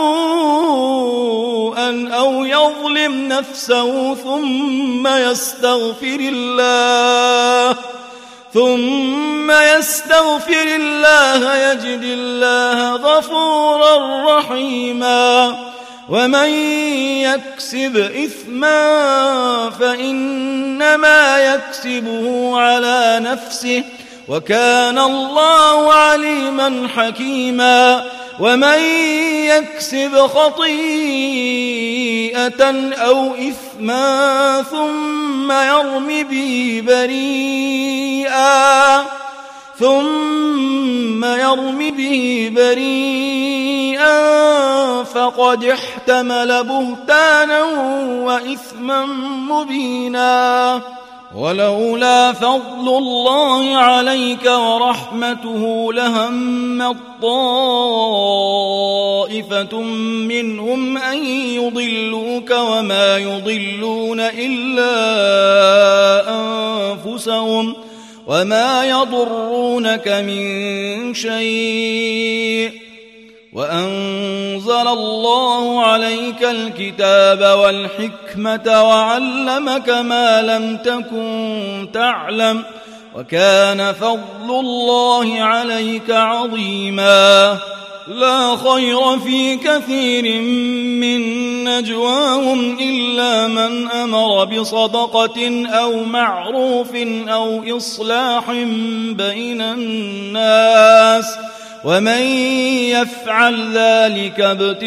سوءا أو يظلم نفسه ثم يستغفر الله ثم يستغفر الله يجد الله غفورا رحيما ومن يكسب إثما فإنما يكسبه على نفسه وكان الله عليما حكيما ومن يكسب خطيئة أو إثما ثم يرم به بريئا ثم يرم به بريئا فقد احتمل بهتانا وإثما مبينا ولولا فضل الله عليك ورحمته لهم طائفة منهم أن يضلوك وما يضلون إلا أنفسهم وما يضرونك من شيء وأنزل الله عليك الكتاب والحكمة وعلمك ما لم تكن تعلم وكان فضل الله عليك عظيما لا خير في كثير من نجواهم إلا من أمر بصدقة أو معروف أو إصلاح بين الناس ومن يفعل ذلك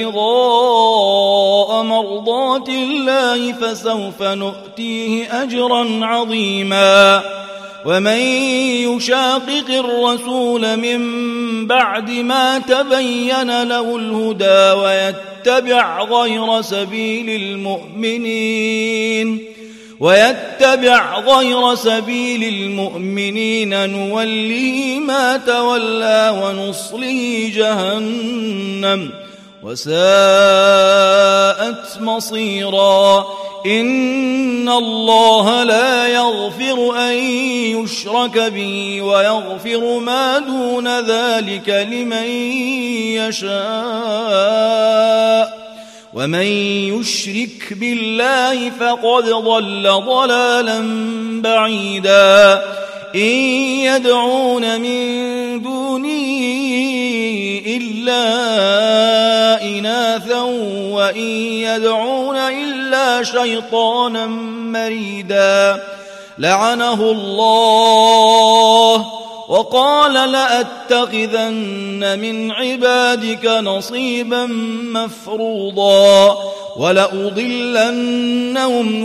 ابتغاء مرضات الله فسوف نؤتيه أجرا عظيما ومن يشاقق الرسول من بعد ما تبين له الهدى ويتبع غير سبيل المؤمنين ويتبع غير سبيل المؤمنين نوله ما تولى ونصله جهنم وساءت مصيرا إن الله لا يغفر أن يشرك به ويغفر ما دون ذلك لمن يشاء ومن يشرك بالله فقد ضل ضلالا بعيدا إن يدعون من دونه إلا إناثا وإن يدعون إلا شيطانا مريدا لعنه الله وقال لأتخذن من عبادك نصيبا مفروضا ولأضلنهم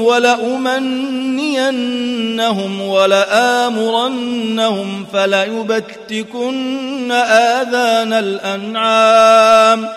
ولأمنينهم ولآمرنهم فليبتكن آذان الأنعام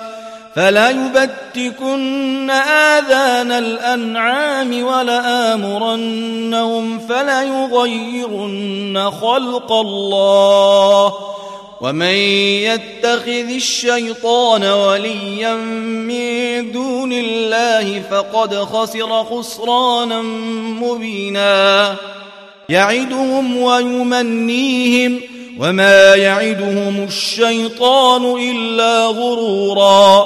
فليبتكن آذان الأنعام ولآمرنهم فليغيرن خلق الله ومن يتخذ الشيطان وليا من دون الله فقد خسر خسرانا مبينا يعدهم ويمنيهم وما يعدهم الشيطان إلا غرورا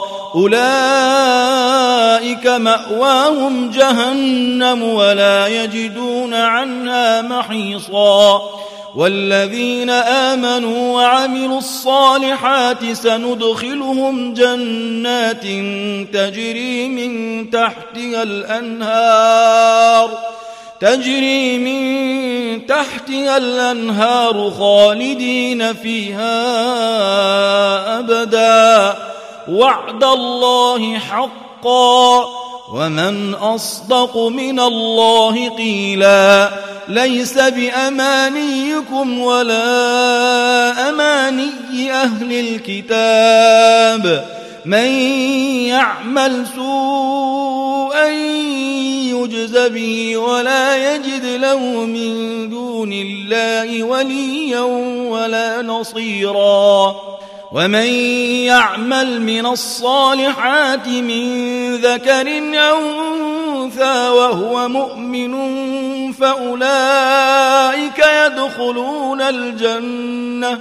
أولئك مأواهم جهنم ولا يجدون عنها محيصا والذين آمنوا وعملوا الصالحات سندخلهم جنات تجري من تحتها الأنهار تجري من تحتها الأنهار خالدين فيها أبدا وعد الله حقا ومن أصدق من الله قيلا ليس بأمانيكم ولا أماني أهل الكتاب من يعمل سوءا يجز به ولا يجد له من دون الله وليا ولا نصيرا ومن يعمل من الصالحات من ذكر أو أنثى وهو مؤمن فأولئك يدخلون الجنة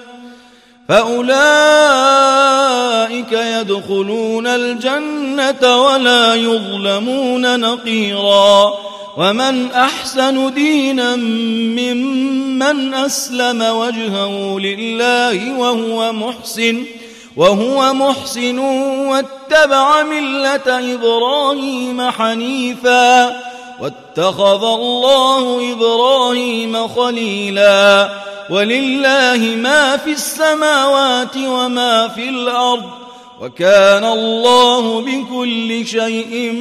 فأولئك يدخلون الجنة ولا يظلمون نقيرا ومن أحسن دينا ممن أسلم وجهه لله وهو محسن وهو محسن واتبع ملة إبراهيم حنيفا واتخذ الله إبراهيم خليلا ولله ما في السماوات وما في الأرض وكان الله بكل شيء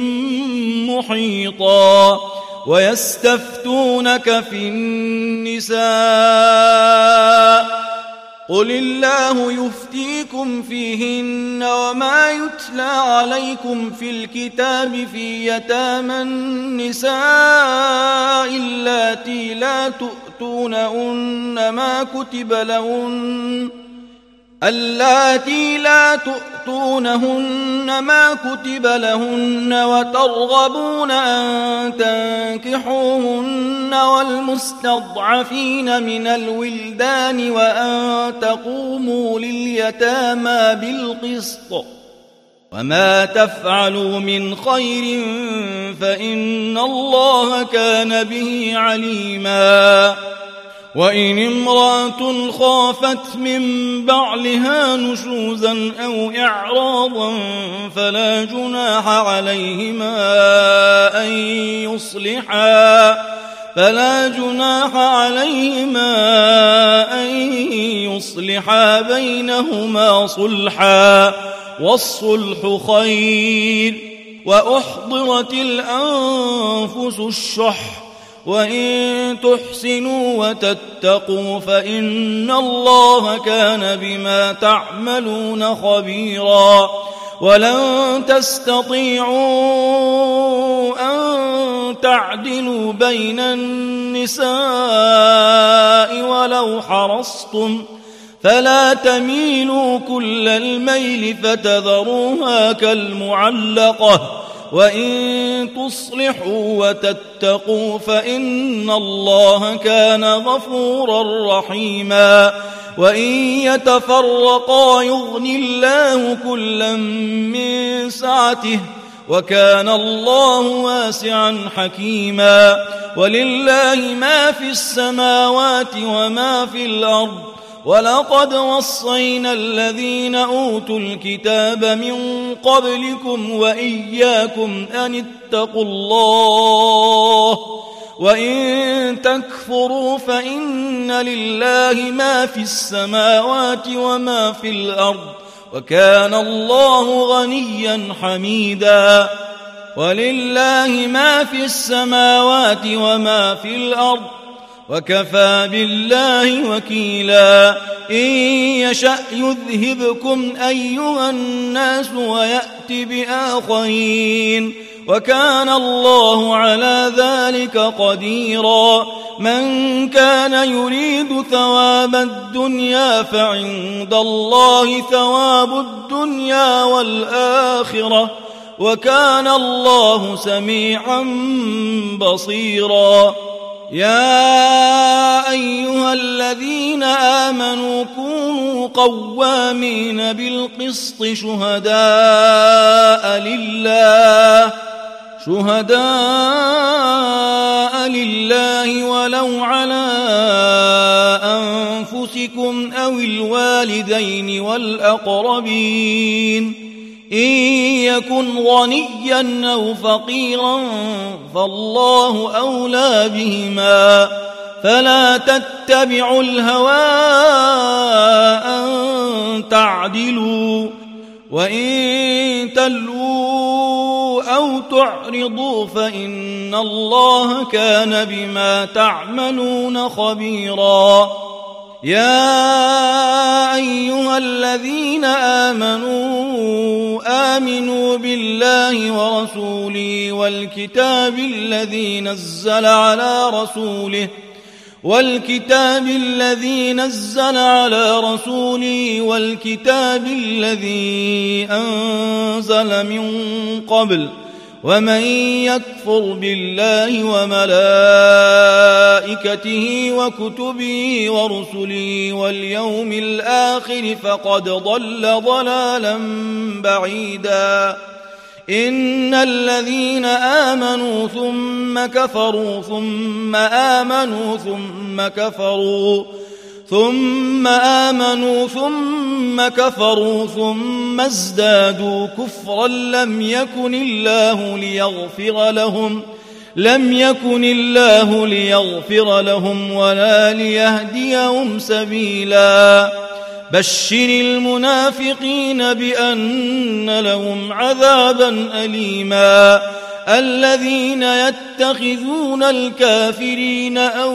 محيطا ويستفتونك في النساء قل الله يفتيكم فيهن وما يتلى عليكم في الكتاب في يتامى النساء اللاتي لا تؤتونهن ما كتب لهن اللاتي لا تؤتونهن ما كتب لهن وترغبون أن تنكحوهن والمستضعفين من الولدان وأن تقوموا لليتامى بالقسط وما تفعلوا من خير فإن الله كان به عليما وإن امرأة خافت من بعلها نشوزا أو إعراضا فلا جناح عليهما أن يصلحا فلا جناح عليهما أن يصلحا بينهما صلحا والصلح خير وأحضرت الأنفس الشح وإن تحسنوا وتتقوا فإن الله كان بما تعملون خبيرا ولن تستطيعوا أن تعدلوا بين النساء ولو حرصتم فلا تميلوا كل الميل فتذروها كالمعلقة وإن تصلحوا وتتقوا فإن الله كان غفورا رحيما وإن يتفرقا يغني الله كلا من سعته وكان الله واسعا حكيما ولله ما في السماوات وما في الأرض ولقد وصينا الذين أوتوا الكتاب من قبلكم وإياكم أن اتقوا الله وإن تكفروا فإن لله ما في السماوات وما في الأرض وكان الله غنيا حميدا ولله ما في السماوات وما في الأرض وكفى بالله وكيلا إن يشأ يذهبكم أيها الناس ويأت بآخرين وكان الله على ذلك قديرا من كان يريد ثواب الدنيا فعند الله ثواب الدنيا والآخرة وكان الله سميعا بصيرا يا أيها الذين آمنوا كونوا قوامين بالقسط شهداء لله شهداء لله ولو على أنفسكم أو الوالدين والأقربين إن يكن غنيا أو فقيرا فالله أولى بهما فلا تتبعوا الهوى أن تعدلوا وإن تلووا أو تعرضوا فإن الله كان بما تعملون خبيرا يا أيها الذين آمنوا آمنوا بالله ورسوله والكتاب الذي نزل على رسوله والكتاب الذي نزل على رسوله والكتاب الذي أنزل من قبل ومن يكفر بالله وملائكته وكتبه ورسله واليوم الآخر فقد ضل ضلالا بعيدا إن الذين آمنوا ثم كفروا ثم آمنوا ثم كفروا ثم آمنوا ثم كفروا ثم ازدادوا كفرا لم يكن الله ليغفر لهم لم يكن الله ليغفر لهم ولا ليهديهم سبيلا بشر المنافقين بأن لهم عذابا أليما الذين يتخذون الكافرين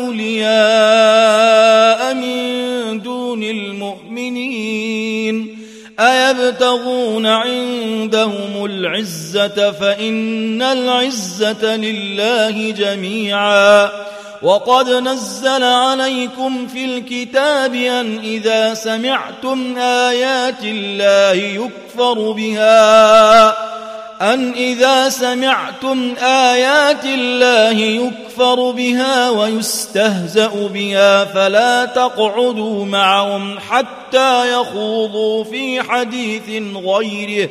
أولياء من دون المؤمنين أيبتغون عندهم العزة فإن العزة لله جميعا وقد نزل عليكم في الكتاب أن إذا سمعتم آيات الله يكفر بها أن إذا سمعتم آيات الله يكفر بها ويستهزأ بها فلا تقعدوا معهم حتى يخوضوا في حديث غيره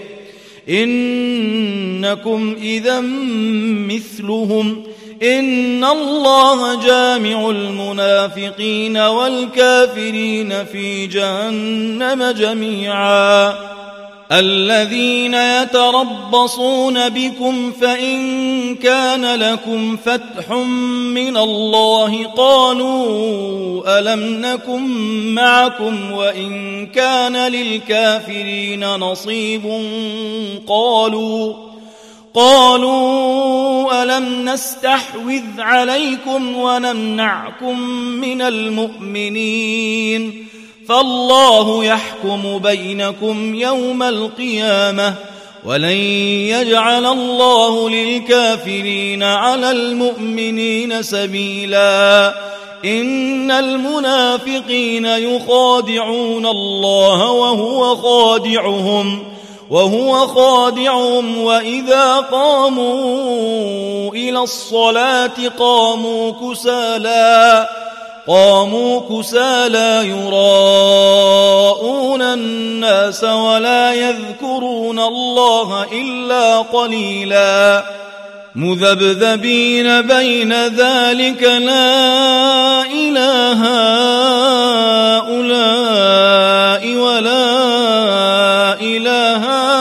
إنكم إذا مثلهم إن الله جامع المنافقين والكافرين في جهنم جميعا الذين يتربصون بكم فإن كان لكم فتح من الله قالوا ألم نكن معكم وإن كان للكافرين نصيب قالوا قالوا ألم نستحوذ عليكم ونمنعكم من المؤمنين فالله يحكم بينكم يوم القيامة ولن يجعل الله للكافرين على المؤمنين سبيلا إن المنافقين يخادعون الله وهو خادعهم وهو خادعهم وإذا قاموا إلى الصلاة قاموا كسالى قاموا كسالى يراءون الناس ولا يذكرون الله إلا قليلا مذبذبين بين ذلك لا إله هؤلاء ولا إله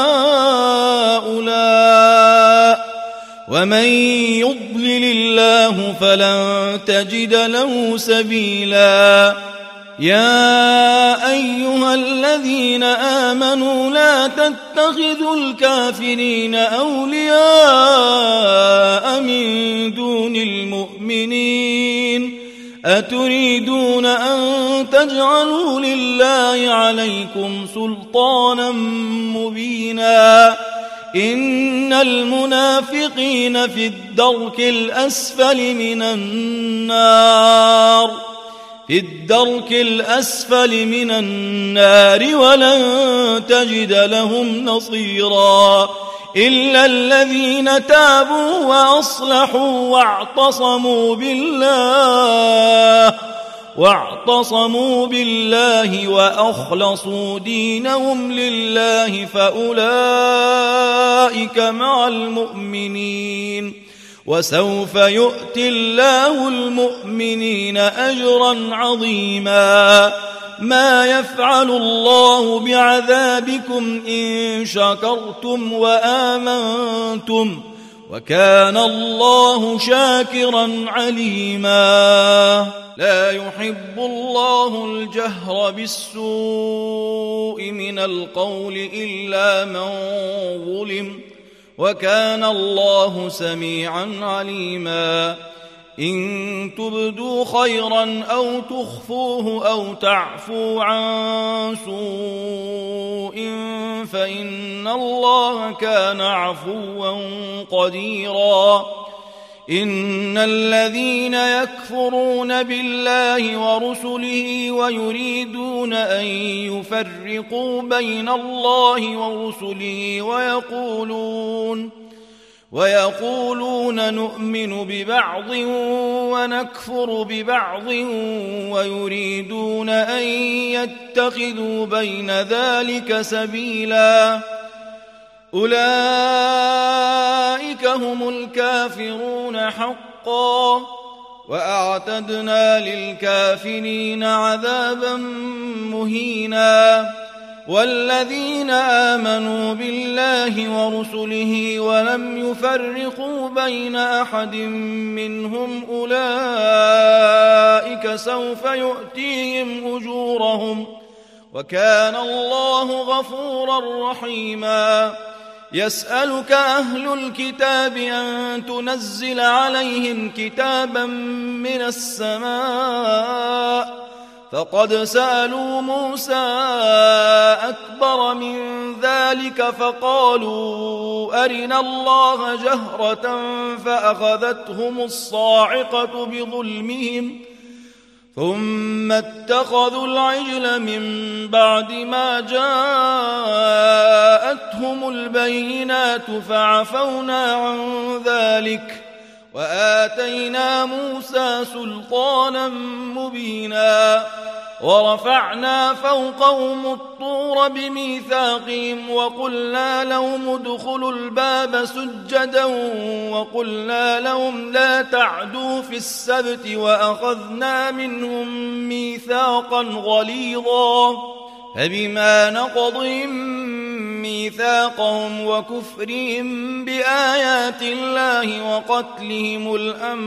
هؤلاء ومن يضلل الله فلن تجد له سبيلا يا أيها الذين آمنوا لا تتخذوا الكافرين أولياء من دون المؤمنين أتريدون أن تجعلوا لله عليكم سلطانا مبينا إن المنافقين في الدرك الأسفل من النار في الدرك الأسفل من النار ولن تجد لهم نصيرا إلا الذين تابوا وأصلحوا واعتصموا بالله واعتصموا بالله وأخلصوا دينهم لله فأولئك مع المؤمنين وسوف يؤتي الله المؤمنين أجرا عظيما ما يفعل الله بعذابكم إن شكرتم وآمنتم وكان الله شاكرا عليما لا يحب الله الجهر بالسوء من القول إلا من ظلم وكان الله سميعا عليما إن تبدوا خيرا أو تخفوه أو تعفوا عن سوء فإن الله كان عفوا قديرا إن الذين يكفرون بالله ورسله ويريدون أن يفرقوا بين الله ورسله ويقولون ويقولون نؤمن ببعض ونكفر ببعض ويريدون أن يتخذوا بين ذلك سبيلا أولئك هم الكافرون حقا وأعتدنا للكافرين عذابا مهينا. والذين آمنوا بالله ورسله ولم يفرقوا بين أحد منهم أولئك سوف يؤتيهم أجورهم وكان الله غفورا رحيما. يسألك أهل الكتاب أن تنزل عليهم كتابا من السماء فقد سألوا موسى أكبر من ذلك فقالوا أرنا الله جهرة فأخذتهم الصاعقة بظلمهم ثم اتخذوا العجل من بعد ما جاءتهم البينات فعفونا عن ذلك وآتينا موسى سلطانا مبينا. ورفعنا فوقهم الطور بميثاقهم وقلنا لهم ادخلوا الباب سجدا وقلنا لهم لا تعدوا في السبت وأخذنا منهم ميثاقا غليظا. فبما نقضهم ميثاقهم وكفرهم بآيات الله وقتلهم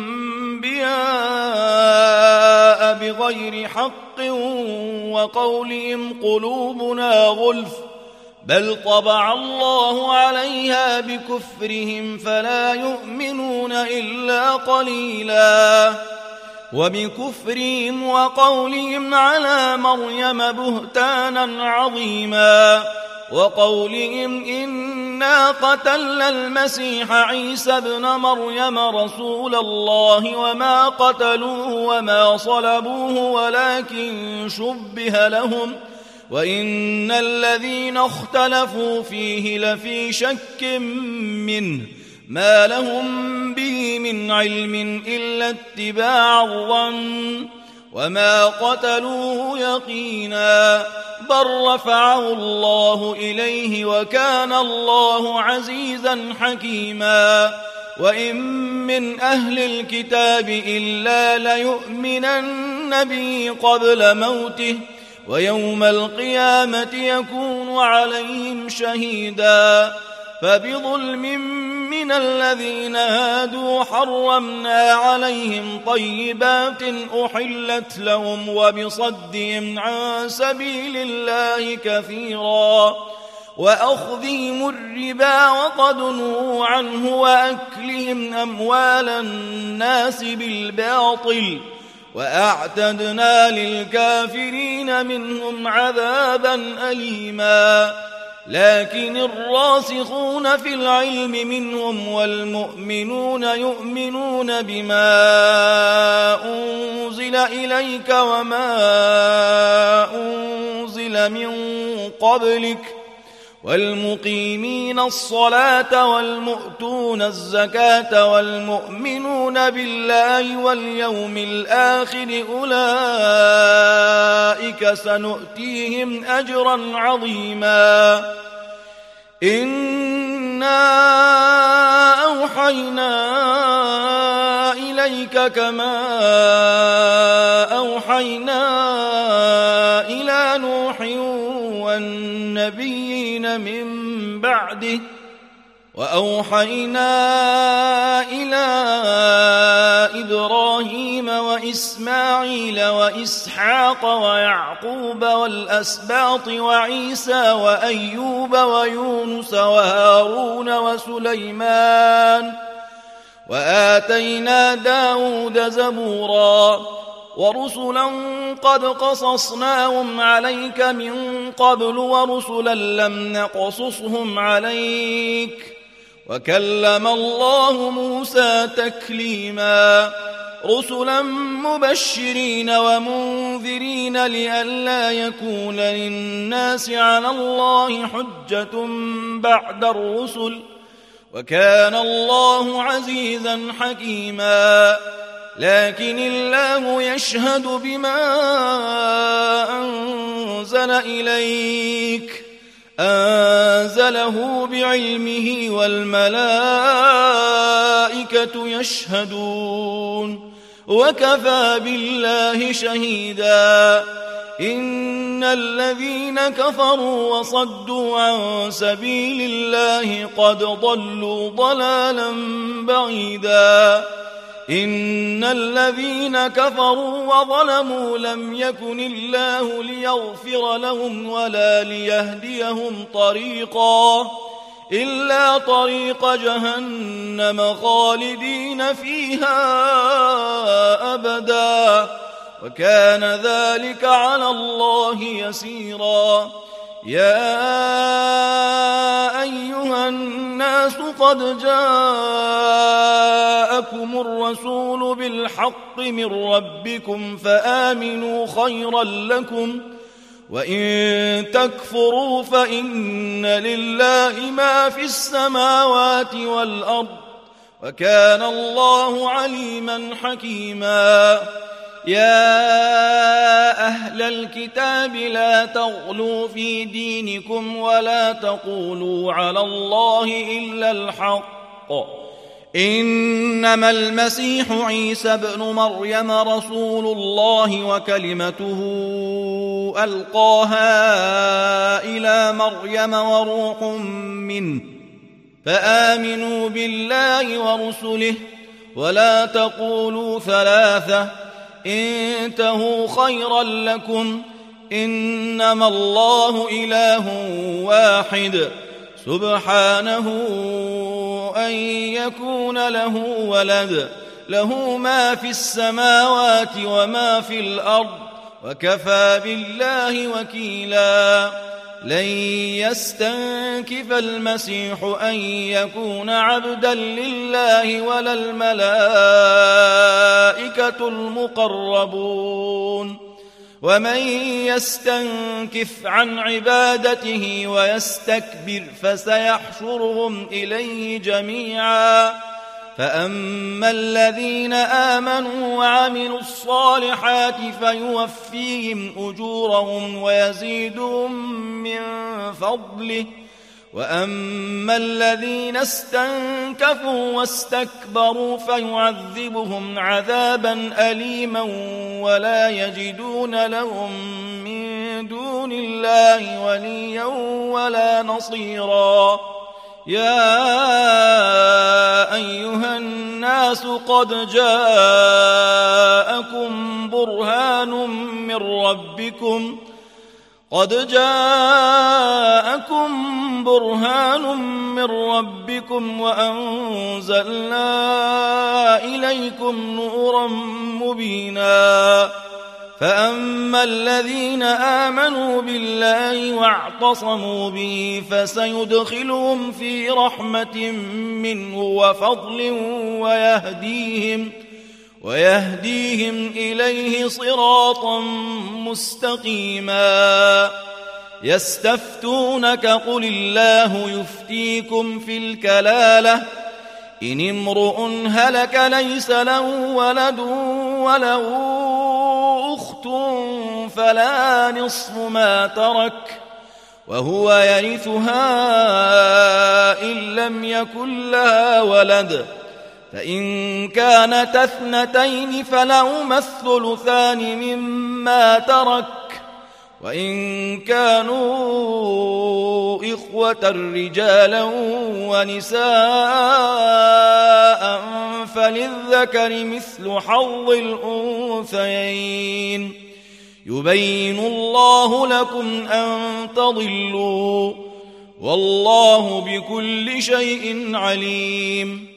الأنبياء بغير حق وقولهم قلوبنا غلف بل طبع الله عليها بكفرهم فلا يؤمنون إلا قليلا. وبكفرهم وقولهم على مريم بهتانا عظيما وقولهم إنا قتلنا المسيح عيسى ابن مريم رسول الله وما قتلوه وما صلبوه ولكن شبه لهم وإن الذين اختلفوا فيه لفي شك منه ما لهم به من علم إلا اتباع الظن وما قتلوه يقينا بل رفعه الله إليه وكان الله عزيزا حكيما. وإن من أهل الكتاب إلا ليؤمنن به قبل موته ويوم القيامة يكون عليهم شهيدا. فبظلم من الذين هادوا حرمنا عليهم طيبات أحلت لهم وبصدهم عن سبيل الله كثيرا وأخذهم الربا وقد نهوا عنه وأكلهم أموال الناس بالباطل وأعتدنا للكافرين منهم عذابا أليما. لكن الراسخون في العلم منهم والمؤمنون يؤمنون بما أنزل إليك وما أنزل من قبلك والمقيمين الصلاة والمؤتون الزكاة والمؤمنون بالله واليوم الآخر أولئك سنؤتيهم أجرا عظيما. إنا أوحينا إليك كما أوحينا إلى نوح والنبيين من بعده وأوحينا إلى إبراهيم وإسماعيل وإسحاق ويعقوب والأسباط وعيسى وأيوب ويونس وهارون وسليمان وآتينا داود زبورا ورسلا قد قصصناهم عليك من قبل ورسلا لم نقصصهم عليك وكلم الله موسى تكليما. رسلا مبشرين ومنذرين لئلا يكون للناس على الله حجة بعد الرسل وكان الله عزيزا حكيما. لكن الله يشهد بما أنزل إليك أنزله بعلمه والملائكة يشهدون وكفى بالله شهيدا. إن الذين كفروا وصدوا عن سبيل الله قد ضلوا ضلالا بعيدا. إن الذين كفروا وظلموا لم يكن الله ليغفر لهم ولا ليهديهم طريقا إلا طريق جهنم خالدين فيها أبدا، وكان ذلك على الله يسيرا. يا أيها الناس قد جاءكم الرسول بالحق من ربكم فآمنوا خيرا لكم، وإن تكفروا فإن لله ما في السماوات والأرض، وكان الله عليما حكيما. يا أهل الكتاب لا تغلوا في دينكم ولا تقولوا على الله إلا الحق، إنما المسيح عيسى بن مريم رسول الله وكلمته ألقاها إلى مريم وروح منه، فآمنوا بالله ورسله ولا تقولوا ثلاثة، انتهوا خيرا لكم، إنما الله إله واحد سبحانه أن يكون له ولد، له ما في السماوات وما في الأرض، وكفى بالله وكيلا. لن يستنكف المسيح أن يكون عبدا لله ولا الملائكة المقربون، ومن يستنكف عن عبادته ويستكبر فسيحشرهم إليه جميعا. فأما الذين آمنوا وعملوا الصالحات فيوفيهم أجورهم ويزيدهم من فضله، وأما الذين استنكفوا واستكبروا فيعذبهم عذابا أليما ولا يجدون لهم من دون الله وليا ولا نصيرا. يا أيها الناس قد جاءكم برهان من ربكم قد جاءكم برهان من ربكم وأنزلنا إليكم نورا مبينا. فأما الذين آمنوا بالله واعتصموا به فسيدخلهم في رحمة منه وفضل ويهديهم ويهديهم إليه صراطا مستقيما. يستفتونك قل الله يفتيكم في الكلالة، إن امرؤ هلك ليس له ولد وله أخت فلا نصف ما ترك وهو يرثها إن لم يكن لها ولد، فإن كانت اثنتين فلهما الثلثان مما ترك، وإن كانوا إخوة رجالا ونساء فللذكر مثل حظ الأنثيين، يبين الله لكم أن تضلوا والله بكل شيء عليم.